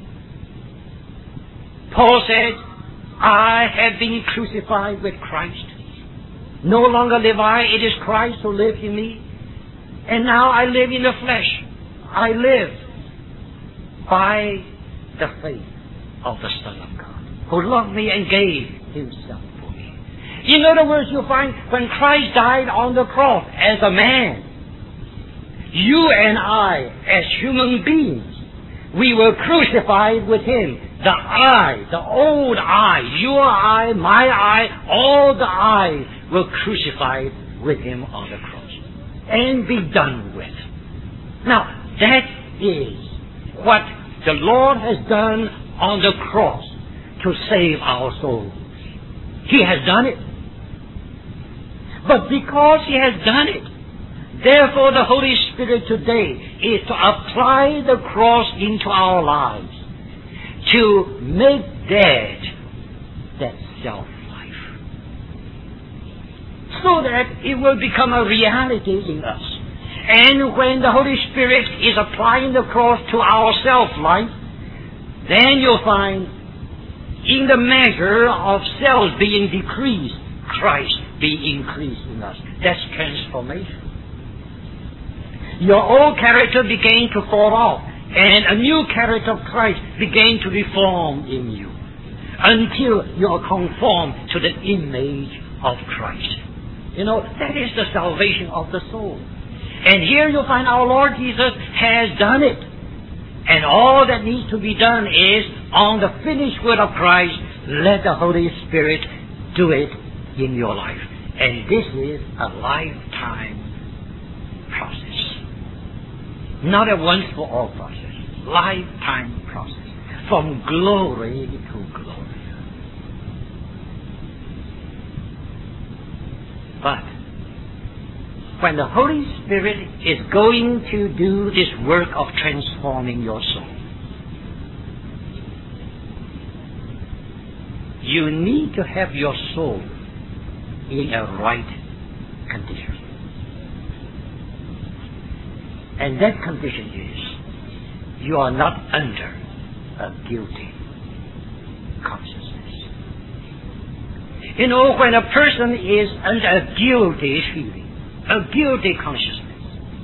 Paul said, I have been crucified with Christ. No longer live I, it is Christ who lives in me. And now I live in the flesh. I live by the faith of the Son of God, who loved me and gave Himself for me. In other words, you find when Christ died on the cross as a man, you and I, as human beings, we were crucified with Him. The I, the old I, your I, my I, all the I were crucified with Him on the cross and be done with. Now, that is what the Lord has done on the cross to save our souls. He has done it. But because He has done it, therefore the Holy Spirit today is to apply the cross into our lives, to make dead that self-life, so that it will become a reality in us. And when the Holy Spirit is applying the cross to our self-life, then you'll find in the measure of selves being decreased, Christ be increased in us. That's transformation. Your old character began to fall off, and a new character of Christ began to be formed in you, until you are conformed to the image of Christ. You know, that is the salvation of the soul. And here you find our Lord Jesus has done it. And all that needs to be done is, on the finished word of Christ, let the Holy Spirit do it in your life. And this is a lifetime process. Not a once-for-all process. Lifetime process. From glory to glory. But when the Holy Spirit is going to do this work of transforming your soul, you need to have your soul in a right condition. And that condition is, you are not under a guilty consciousness. You know, when a person is under a guilty feeling, a guilty consciousness,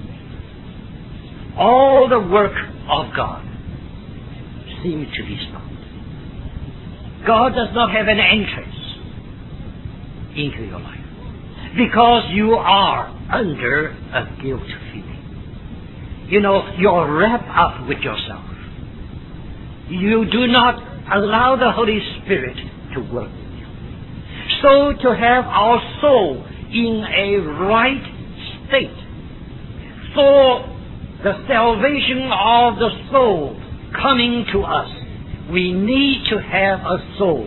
all the work of God seems to be stopped. God does not have an entrance into your life, because you are under a guilt feeling. You know, you're wrapped up with yourself. You do not allow the Holy Spirit to work with you. So to have our soul in a right state, for the salvation of the soul coming to us, we need to have a soul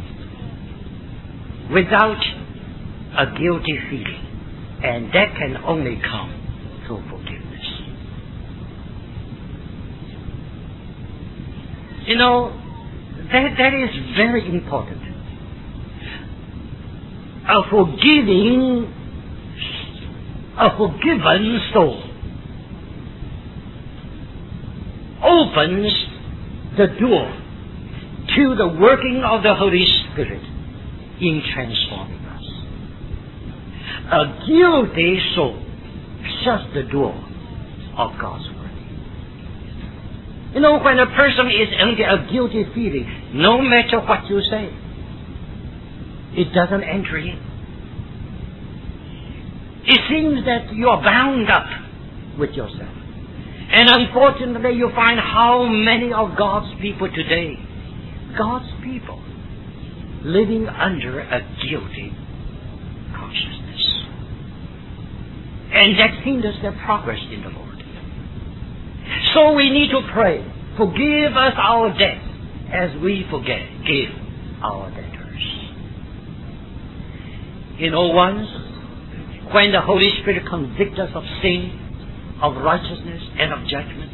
without a guilty feeling. And that can only come through forgiveness. You know, that, that is very important. A forgiving, a forgiven soul opens the door to the working of the Holy Spirit in transforming us. A guilty soul shuts the door of God's word. You know, when a person is under a guilty feeling, no matter what you say, it doesn't enter in. It seems that you are bound up with yourself. And unfortunately, you find how many of God's people today, God's people, living under a guilty consciousness. And that hinders their progress in the Lord. So we need to pray, forgive us our debts as we forgive our debtors. You know, once, when the Holy Spirit convicts us of sin, of righteousness, and of judgment,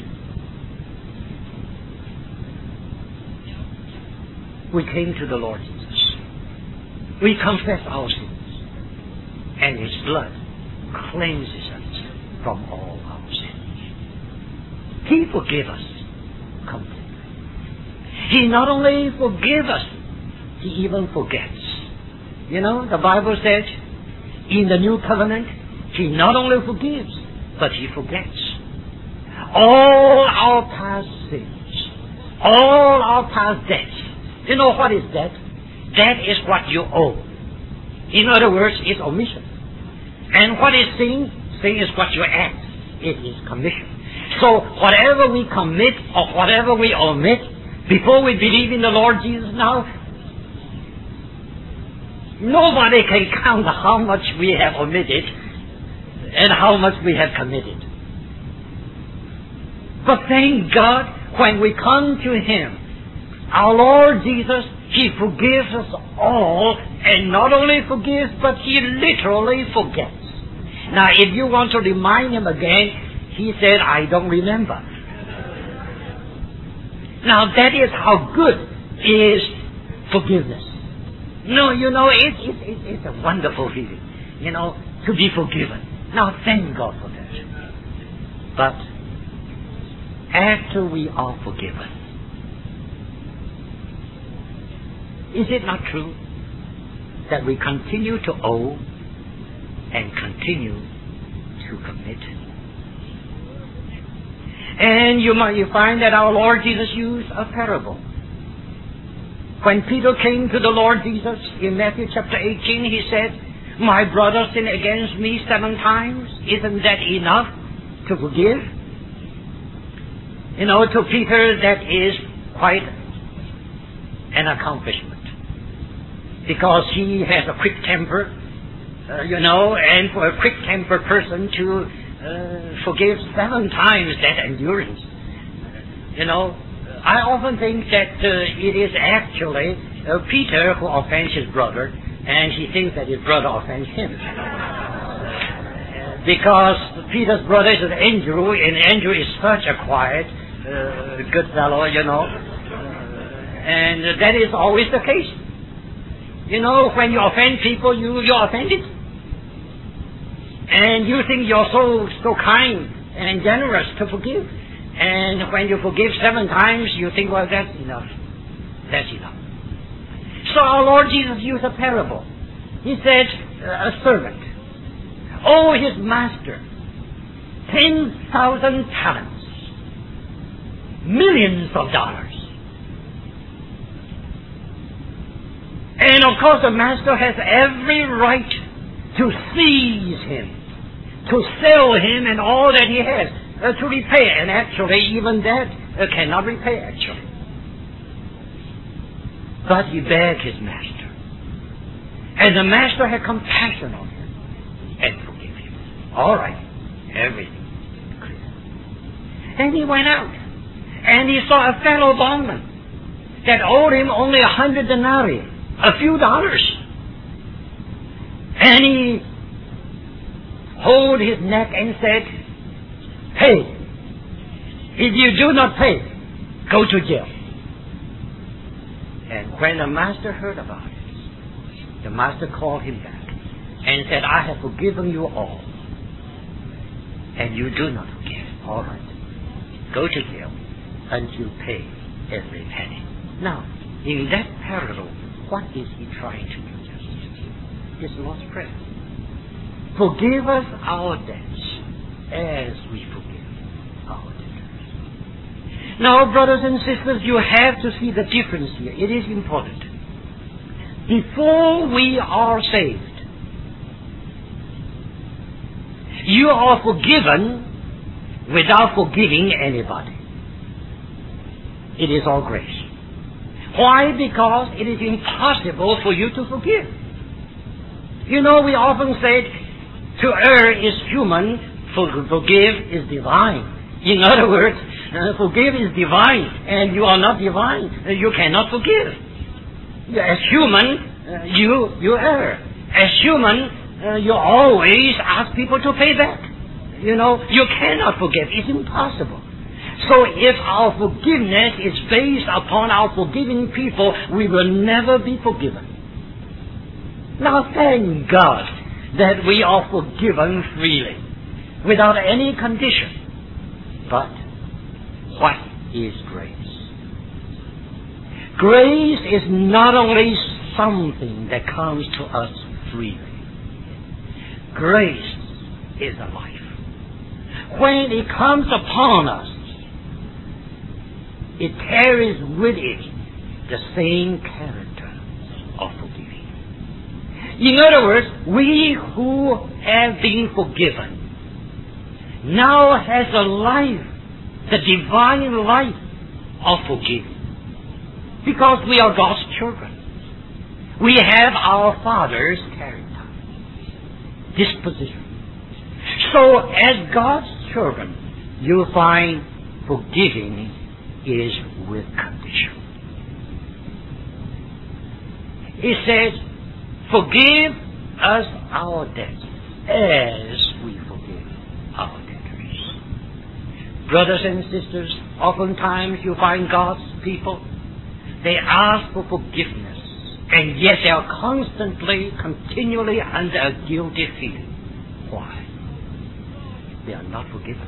we came to the Lord Jesus. We confess our sins, and His blood cleanses us from all our sins. He forgives us completely. He not only forgives us, He even forgets. You know, the Bible says, in the New Covenant, He not only forgives, but He forgets. All our past sins, all our past debts. You know what is debt? Debt is what you owe. In other words, it's omission. And what is sin? Sin is what you act. It is commission. So whatever we commit or whatever we omit, before we believe in the Lord Jesus now, nobody can count how much we have omitted and how much we have committed. But thank God, when we come to Him, our Lord Jesus, He forgives us all, and not only forgives, but He literally forgets. Now, if you want to remind Him again, He said, I don't remember. Now, that is how good is forgiveness. No, you know, it, it, it, it's a wonderful feeling, you know, to be forgiven. Now, thank God for that. But after we are forgiven, is it not true that we continue to owe and continue to commit? And you might you find that our Lord Jesus used a parable. When Peter came to the Lord Jesus in Matthew chapter eighteen, he said, my brother sinned against me seven times. Isn't that enough to forgive? You know, to Peter, that is quite an accomplishment. Because he has a quick temper, uh, you know, and for a quick-tempered person to uh, forgive seven times, that endurance. You know, I often think that uh, it is actually uh, Peter who offends his brother, and he thinks that his brother offends him. Because Peter's brother is Andrew, and Andrew is such a quiet, uh, good fellow, you know. Uh, and that is always the case. You know, when you offend people, you, you're offended. And you think you're so, so kind and generous to forgive. And when you forgive seven times, you think, well, that's enough. That's enough. So our Lord Jesus used a parable. He said, uh, a servant owed his master ten thousand talents, millions of dollars. And of course the master has every right to seize him, to sell him and all that he has, uh, to repay. And actually even that uh, cannot repay actually. But he begged his master. And the master had compassion on him and forgave him. All right, everything. Then he went out, and he saw a fellow bondman that owed him only a hundred denarii, a few dollars. And he hold his neck and said, "Pay. If you do not pay, go to jail." And when the master heard about it, the master called him back and said, "I have forgiven you all, and you do not forgive. All right. Go to jail until you pay every penny." Now, in that parable, what is he trying to do? His Lord's Prayer. Forgive us our debts as we forgive our debtors. Now, brothers and sisters, you have to see the difference here. It is important. Before we are saved, you are forgiven without forgiving anybody. It is all grace. Why? Because it is impossible for you to forgive. You know, we often say, to err is human, for forgive is divine. In other words, uh, forgive is divine, and you are not divine. Uh, you cannot forgive. As human, uh, you you err. As human, uh, you always ask people to pay back. You know, you cannot forgive. It's impossible. So if our forgiveness is based upon our forgiving people, we will never be forgiven. Now, thank God that we are forgiven freely, without any condition. But what is grace? Grace is not only something that comes to us freely. Grace is a life. When it comes upon us, it carries with it the same character of forgiving. In other words, we who have been forgiven now has a life, the divine life of forgiving. Because we are God's children. We have our Father's character, disposition. So as God's children, you find forgiving is with condition. It says, "Forgive us our debts as we forgive our debtors." Brothers and sisters, oftentimes you find God's people, they ask for forgiveness, and yet they are constantly, continually under a guilty feeling. Why? They are not forgiven.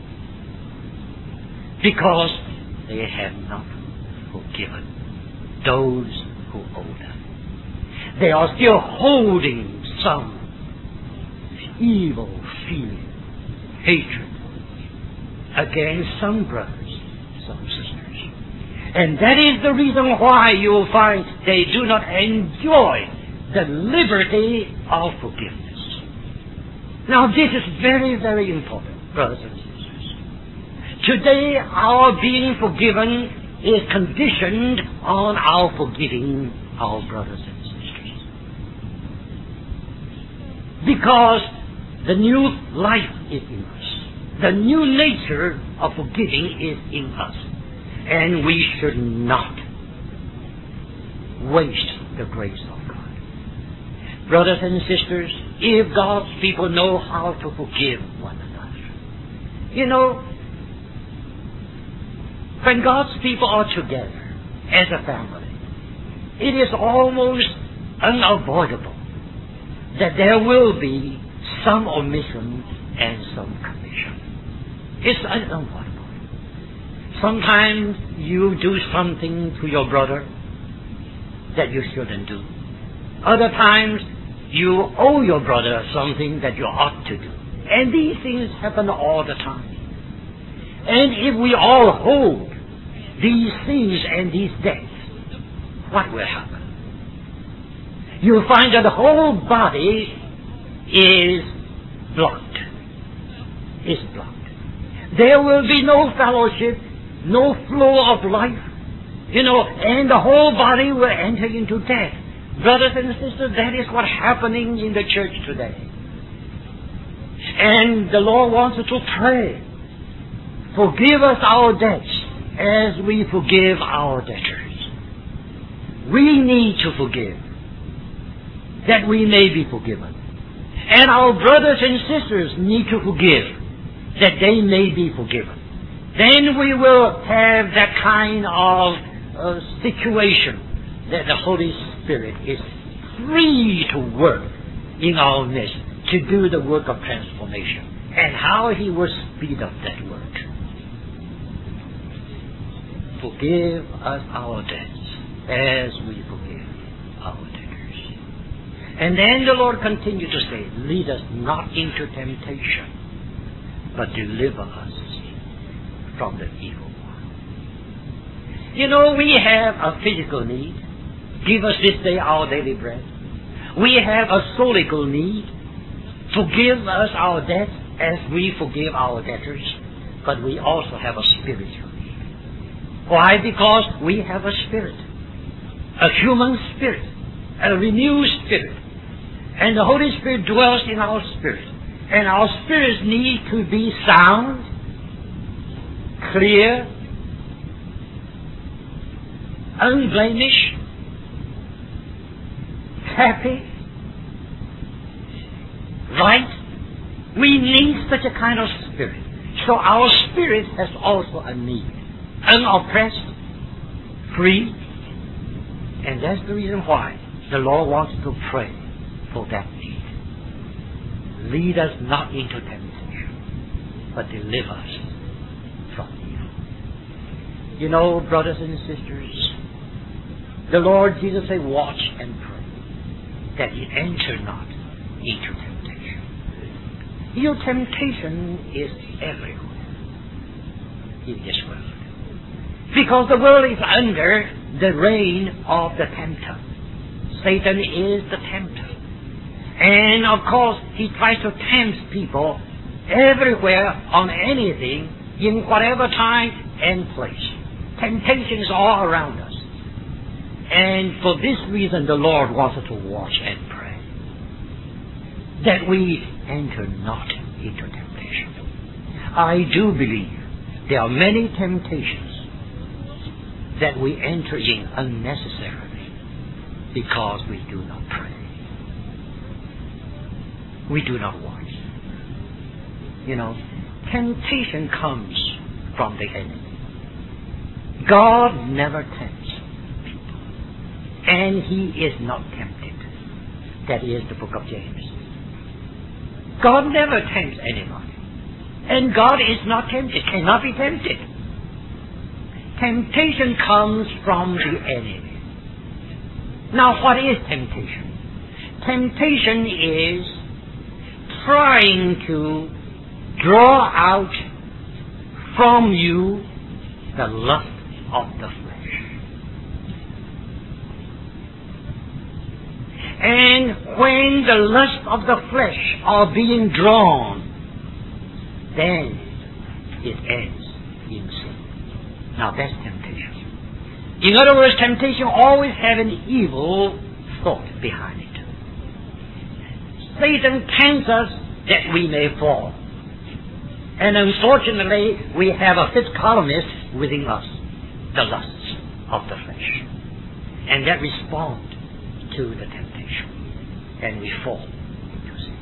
Because they have not forgiven those who owe them. They are still holding some evil feeling, hatred against some brothers, some sisters. And that is the reason why you will find they do not enjoy the liberty of forgiveness. Now, this is very, very important, brothers and sisters. Today, our being forgiven is conditioned on our forgiving our brothers and sisters. Because the new life is in us. The new nature of forgiving is in us. And we should not waste the grace of God. Brothers and sisters, if God's people know how to forgive one another. You know, when God's people are together as a family, it is almost unavoidable that there will be some omission and some commission. It's unavoidable. Sometimes you do something to your brother that you shouldn't do. Other times you owe your brother something that you ought to do. And these things happen all the time. And if we all hold these things and these debts, what will happen? You'll find that the whole body is blocked. Is blocked. There will be no fellowship, no flow of life, you know, and the whole body will enter into death. Brothers and sisters, that is what's happening in the church today. And the Lord wants us to pray Forgive us our debts as we forgive our debtors. We need to forgive, that we may be forgiven. And our brothers and sisters need to forgive, that they may be forgiven. Then we will have that kind of uh, situation that the Holy Spirit is free to work in our midst, to do the work of transformation, and how He will speed up that work. Forgive us our debts as we forgive our debtors. And then the Lord continued to say, lead us not into temptation, but deliver us from the evil one. You know, we have a physical need. Give us this day our daily bread. We have a soulical need. Forgive us our debts as we forgive our debtors. But we also have a spiritual need. Why? Because we have a spirit. A human spirit. A renewed spirit. And the Holy Spirit dwells in our spirit. And our spirits need to be sound, clear, unblemished, happy, right? We need such a kind of spirit. So our spirit has also a need. Unoppressed, free. And that's the reason why the Lord wants to pray for that need. Lead us not into temptation, but deliver us from evil. You know, brothers and sisters, the Lord Jesus said, watch and pray, that ye enter not into temptation. Your temptation is everywhere in this world. Because the world is under the reign of the tempter. Satan is the tempter. And of course, he tries to tempt people everywhere on anything, in whatever time and place. Temptations all around us. And for this reason, the Lord wants us to watch and pray, that we enter not into temptation. I do believe there are many temptations that we enter in unnecessarily because we do not pray. We do not watch. You know, temptation comes from the enemy. God never tempts people. And He is not tempted. That is the book of James. God never tempts anybody. And God is not tempted, cannot be tempted. Temptation comes from the enemy. Now, what is temptation? Temptation is trying to draw out from you the lust of the flesh. And when the lust of the flesh are being drawn, then it ends in sin. Now that's temptation. In other words, temptation always has an evil thought behind it. Satan tempts us that we may fall. And unfortunately, we have a fifth columnist within us, the lusts of the flesh. And that respond to the temptation. And we fall into sin.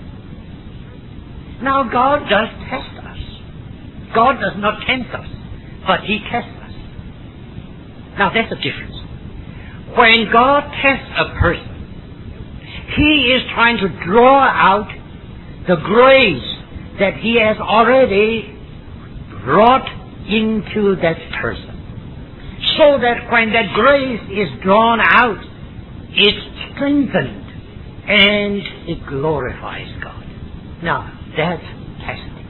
Now, God does test us. God does not tempt us, but He tests us. Now, that's the difference. When God tests a person, He is trying to draw out the grace that He has already brought into that person. So that when that grace is drawn out, it's strengthened and it glorifies God. Now, that's testing.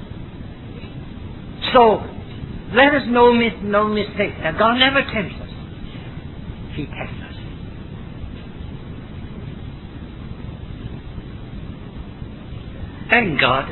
So, let us no, mis- no mistake that God never tempts us. He tests us. Thank God.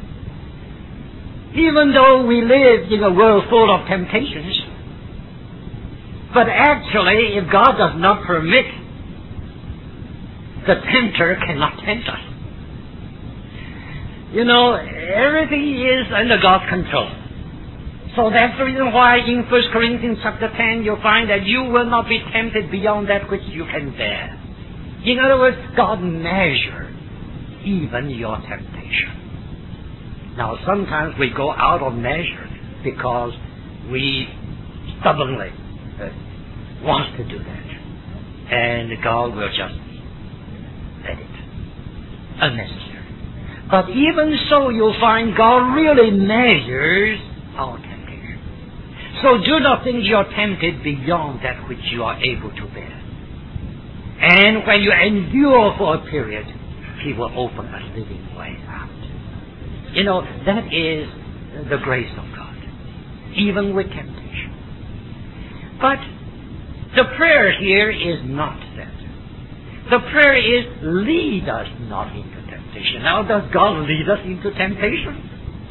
Even though we live in a world full of temptations, but actually, if God does not permit, the tempter cannot tempt us. You know, everything is under God's control. So that's the reason why in First Corinthians chapter ten you'll find that you will not be tempted beyond that which you can bear. In other words, God measures even your temptation. Now sometimes we go out of measure because we stubbornly uh, want to do that. And God will just let it. Unnecessary. But even so, you'll find God really measures our temptation. So do not think you're tempted beyond that which you are able to bear. And when you endure for a period, He will open a living way out. You know, that is the grace of God, even with temptation. But the prayer here is not that. The prayer is, lead us not into temptation. Now, does God lead us into temptation?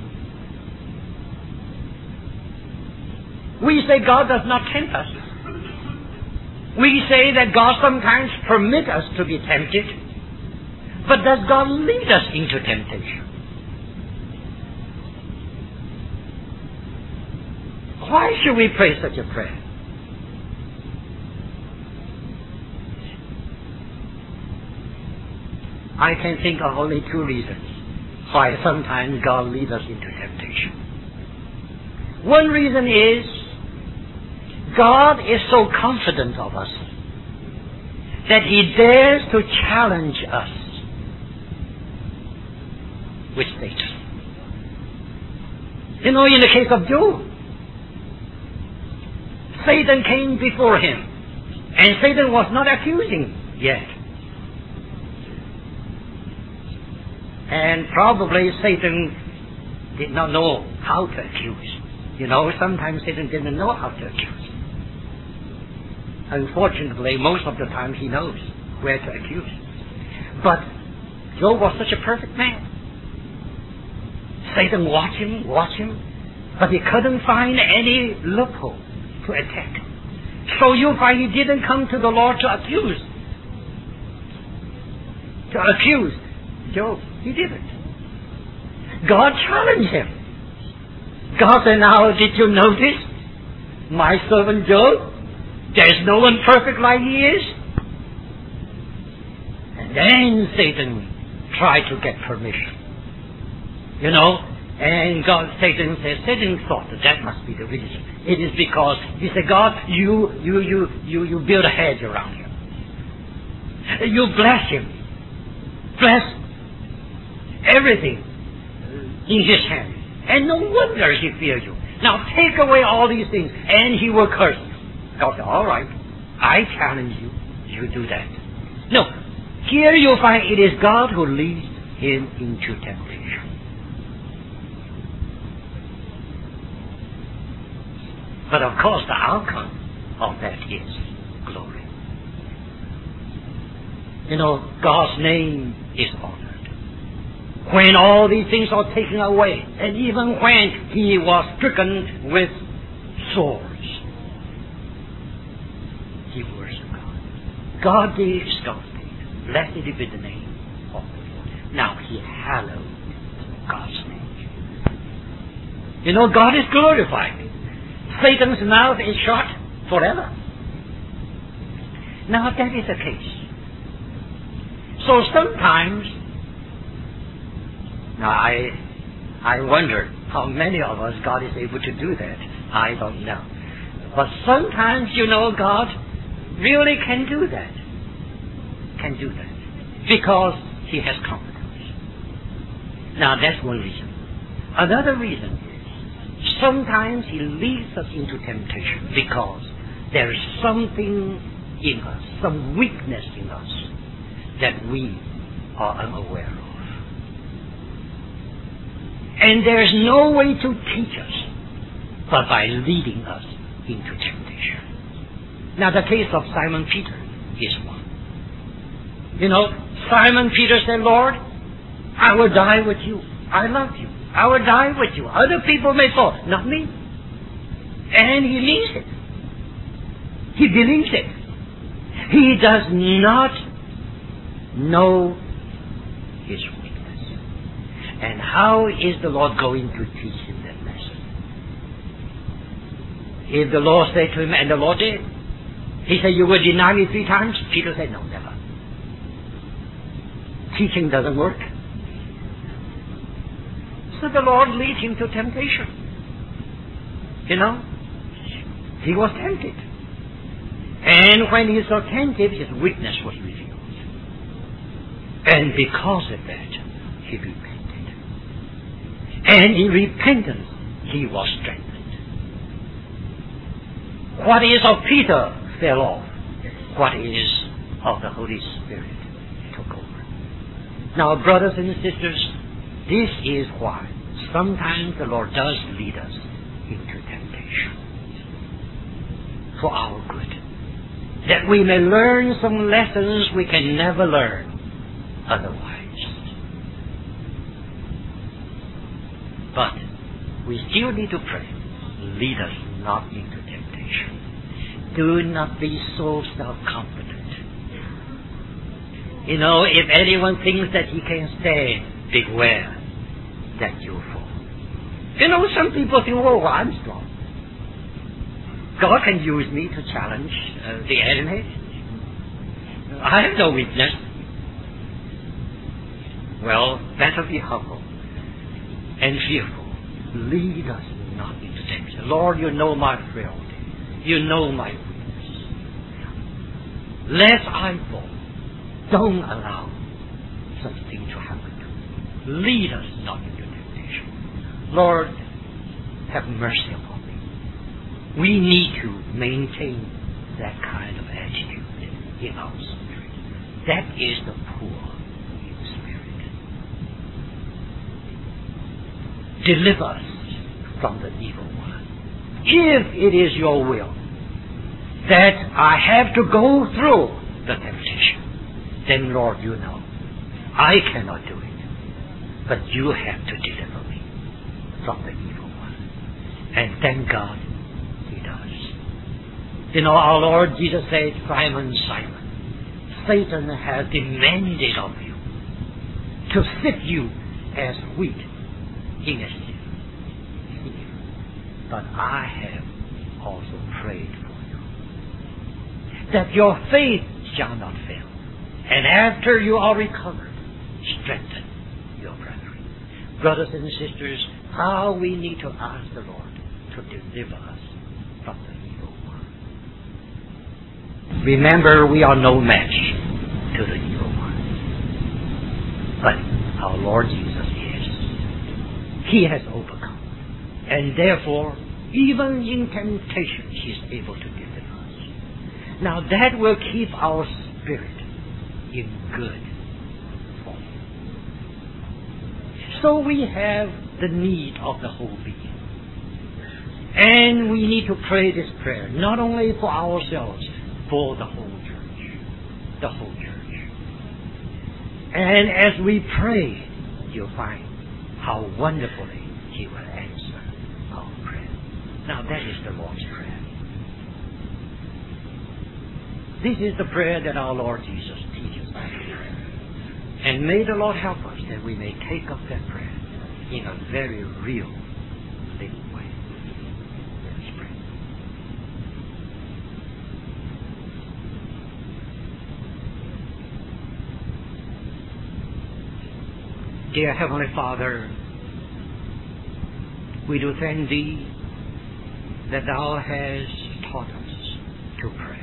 We say God does not tempt us. We say that God sometimes permits us to be tempted. But does God lead us into temptation? Why should we pray such a prayer? I can think of only two reasons why sometimes God leads us into temptation. One reason is God is so confident of us that He dares to challenge us with Satan. You know, in the case of Job, Satan came before him, and Satan was not accusing yet. And probably Satan did not know how to accuse. You know, sometimes Satan didn't know how to accuse. Unfortunately, most of the time he knows where to accuse. But Job was such a perfect man. Satan watched him, watched him, but he couldn't find any loophole to attack. So you find he didn't come to the Lord to accuse. To accuse Job. He didn't. God challenged him. God said, now, did you notice my servant Job? There's no one perfect like he is. And then Satan tried to get permission. You know, and God, Satan says, Satan thought that that must be the reason. It is because, he said, God, you, you, you, you, you build a hedge around him. You bless him. Bless everything in his hand. And no wonder he fears you. Now take away all these things and he will curse you. God said, all right, I challenge you. You do that. No, here you find it is God who leads him into temptation. But of course the outcome of that is glory. You know, God's name is honored. When all these things are taken away, and even when he was stricken with sores, he worshiped God. God gave, God gave. Blessed be the name of the Lord. Now he hallowed God's name. You know, God is glorified. Satan's mouth is shut forever. Now that is the case. So sometimes, now I, I wonder how many of us God is able to do that. I don't know. But sometimes, you know, God really can do that. Can do that. Because he has confidence. Now that's one reason. Another reason is sometimes he leads us into temptation because there is something in us, some weakness in us that we are unaware of. And there is no way to teach us but by leading us into temptation. Now the case of Simon Peter is one. You know, Simon Peter said, Lord, I will die with you. I love you. I will die with you. Other people may fall, not me. And he means it. He believes it. He does not know his weakness. And how is the Lord going to teach him that lesson? If the Lord said to him, and the Lord did, he said, you will deny me three times? Peter said, no, never. Teaching doesn't work. So the Lord leads him to temptation. You know, he was tempted. And when he was tempted, his weakness was revealed. And because of that, he repented. And in repentance, he was strengthened. What is of Peter fell off. What is of the Holy Spirit took over. Now, brothers and sisters, this is why sometimes the Lord does lead us into temptation. For our good. That we may learn some lessons we can never learn otherwise. But we still need to pray. Lead us not into temptation. Do not be so self-confident. You know, if anyone thinks that he can stand, beware that you fall. You know, some people think, oh, I'm strong. God can use me to challenge uh, the enemy. I have no weakness. Well, better be humble and fearful. Lead us not into temptation. Lord, you know my frailty. You know my weakness. Lest I fall, don't allow such things to happen to me. Lead us not into temptation. Lord, have mercy upon me. We need to maintain that kind of attitude in our spirit. That is the poor in spirit. Deliver us from the evil one. If it is your will that I have to go through the temptation, then Lord, you know, I cannot do it. But you have to deliver me from the evil one. And thank God he does. You know, our Lord Jesus said, Simon, Simon, Satan has demanded of you to sift you as wheat in a sieve. But I have also prayed for you, that your faith shall not fail. And after you are recovered, strengthen your brethren. Brothers and sisters, how we need to ask the Lord to deliver us from the evil one. Remember, we are no match to the evil one. But our Lord Jesus is. He has overcome. And therefore, even in temptation, He is able to deliver us. Now that will keep our spirit in good form. So we have the need of the whole being. And we need to pray this prayer, not only for ourselves, for the whole church. The whole church. And as we pray, you'll find how wonderfully He will answer our prayer. Now that is the Lord's Prayer. This is the prayer that our Lord Jesus teaches us. And may the Lord help us that we may take up that prayer in a very real, living way. Let's pray. Dear Heavenly Father, we do thank Thee that Thou hast taught us to pray.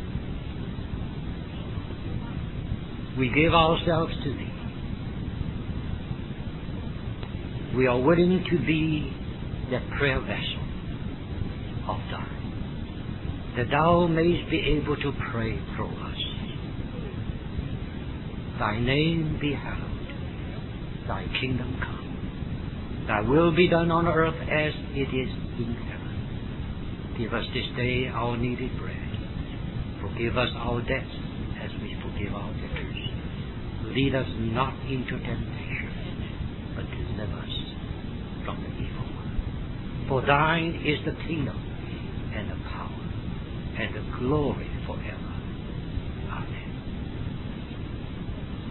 We give ourselves to Thee. We are willing to be that prayer vessel of Thine, that Thou mayst be able to pray through us. Thy name be hallowed, Thy kingdom come. Thy will be done on earth as it is in heaven. Give us this day our needed bread. Forgive us our debts as we forgive our debtors. Lead us not into temptation, but deliver us from the evil one. For Thine is the kingdom, and the power, and the glory forever.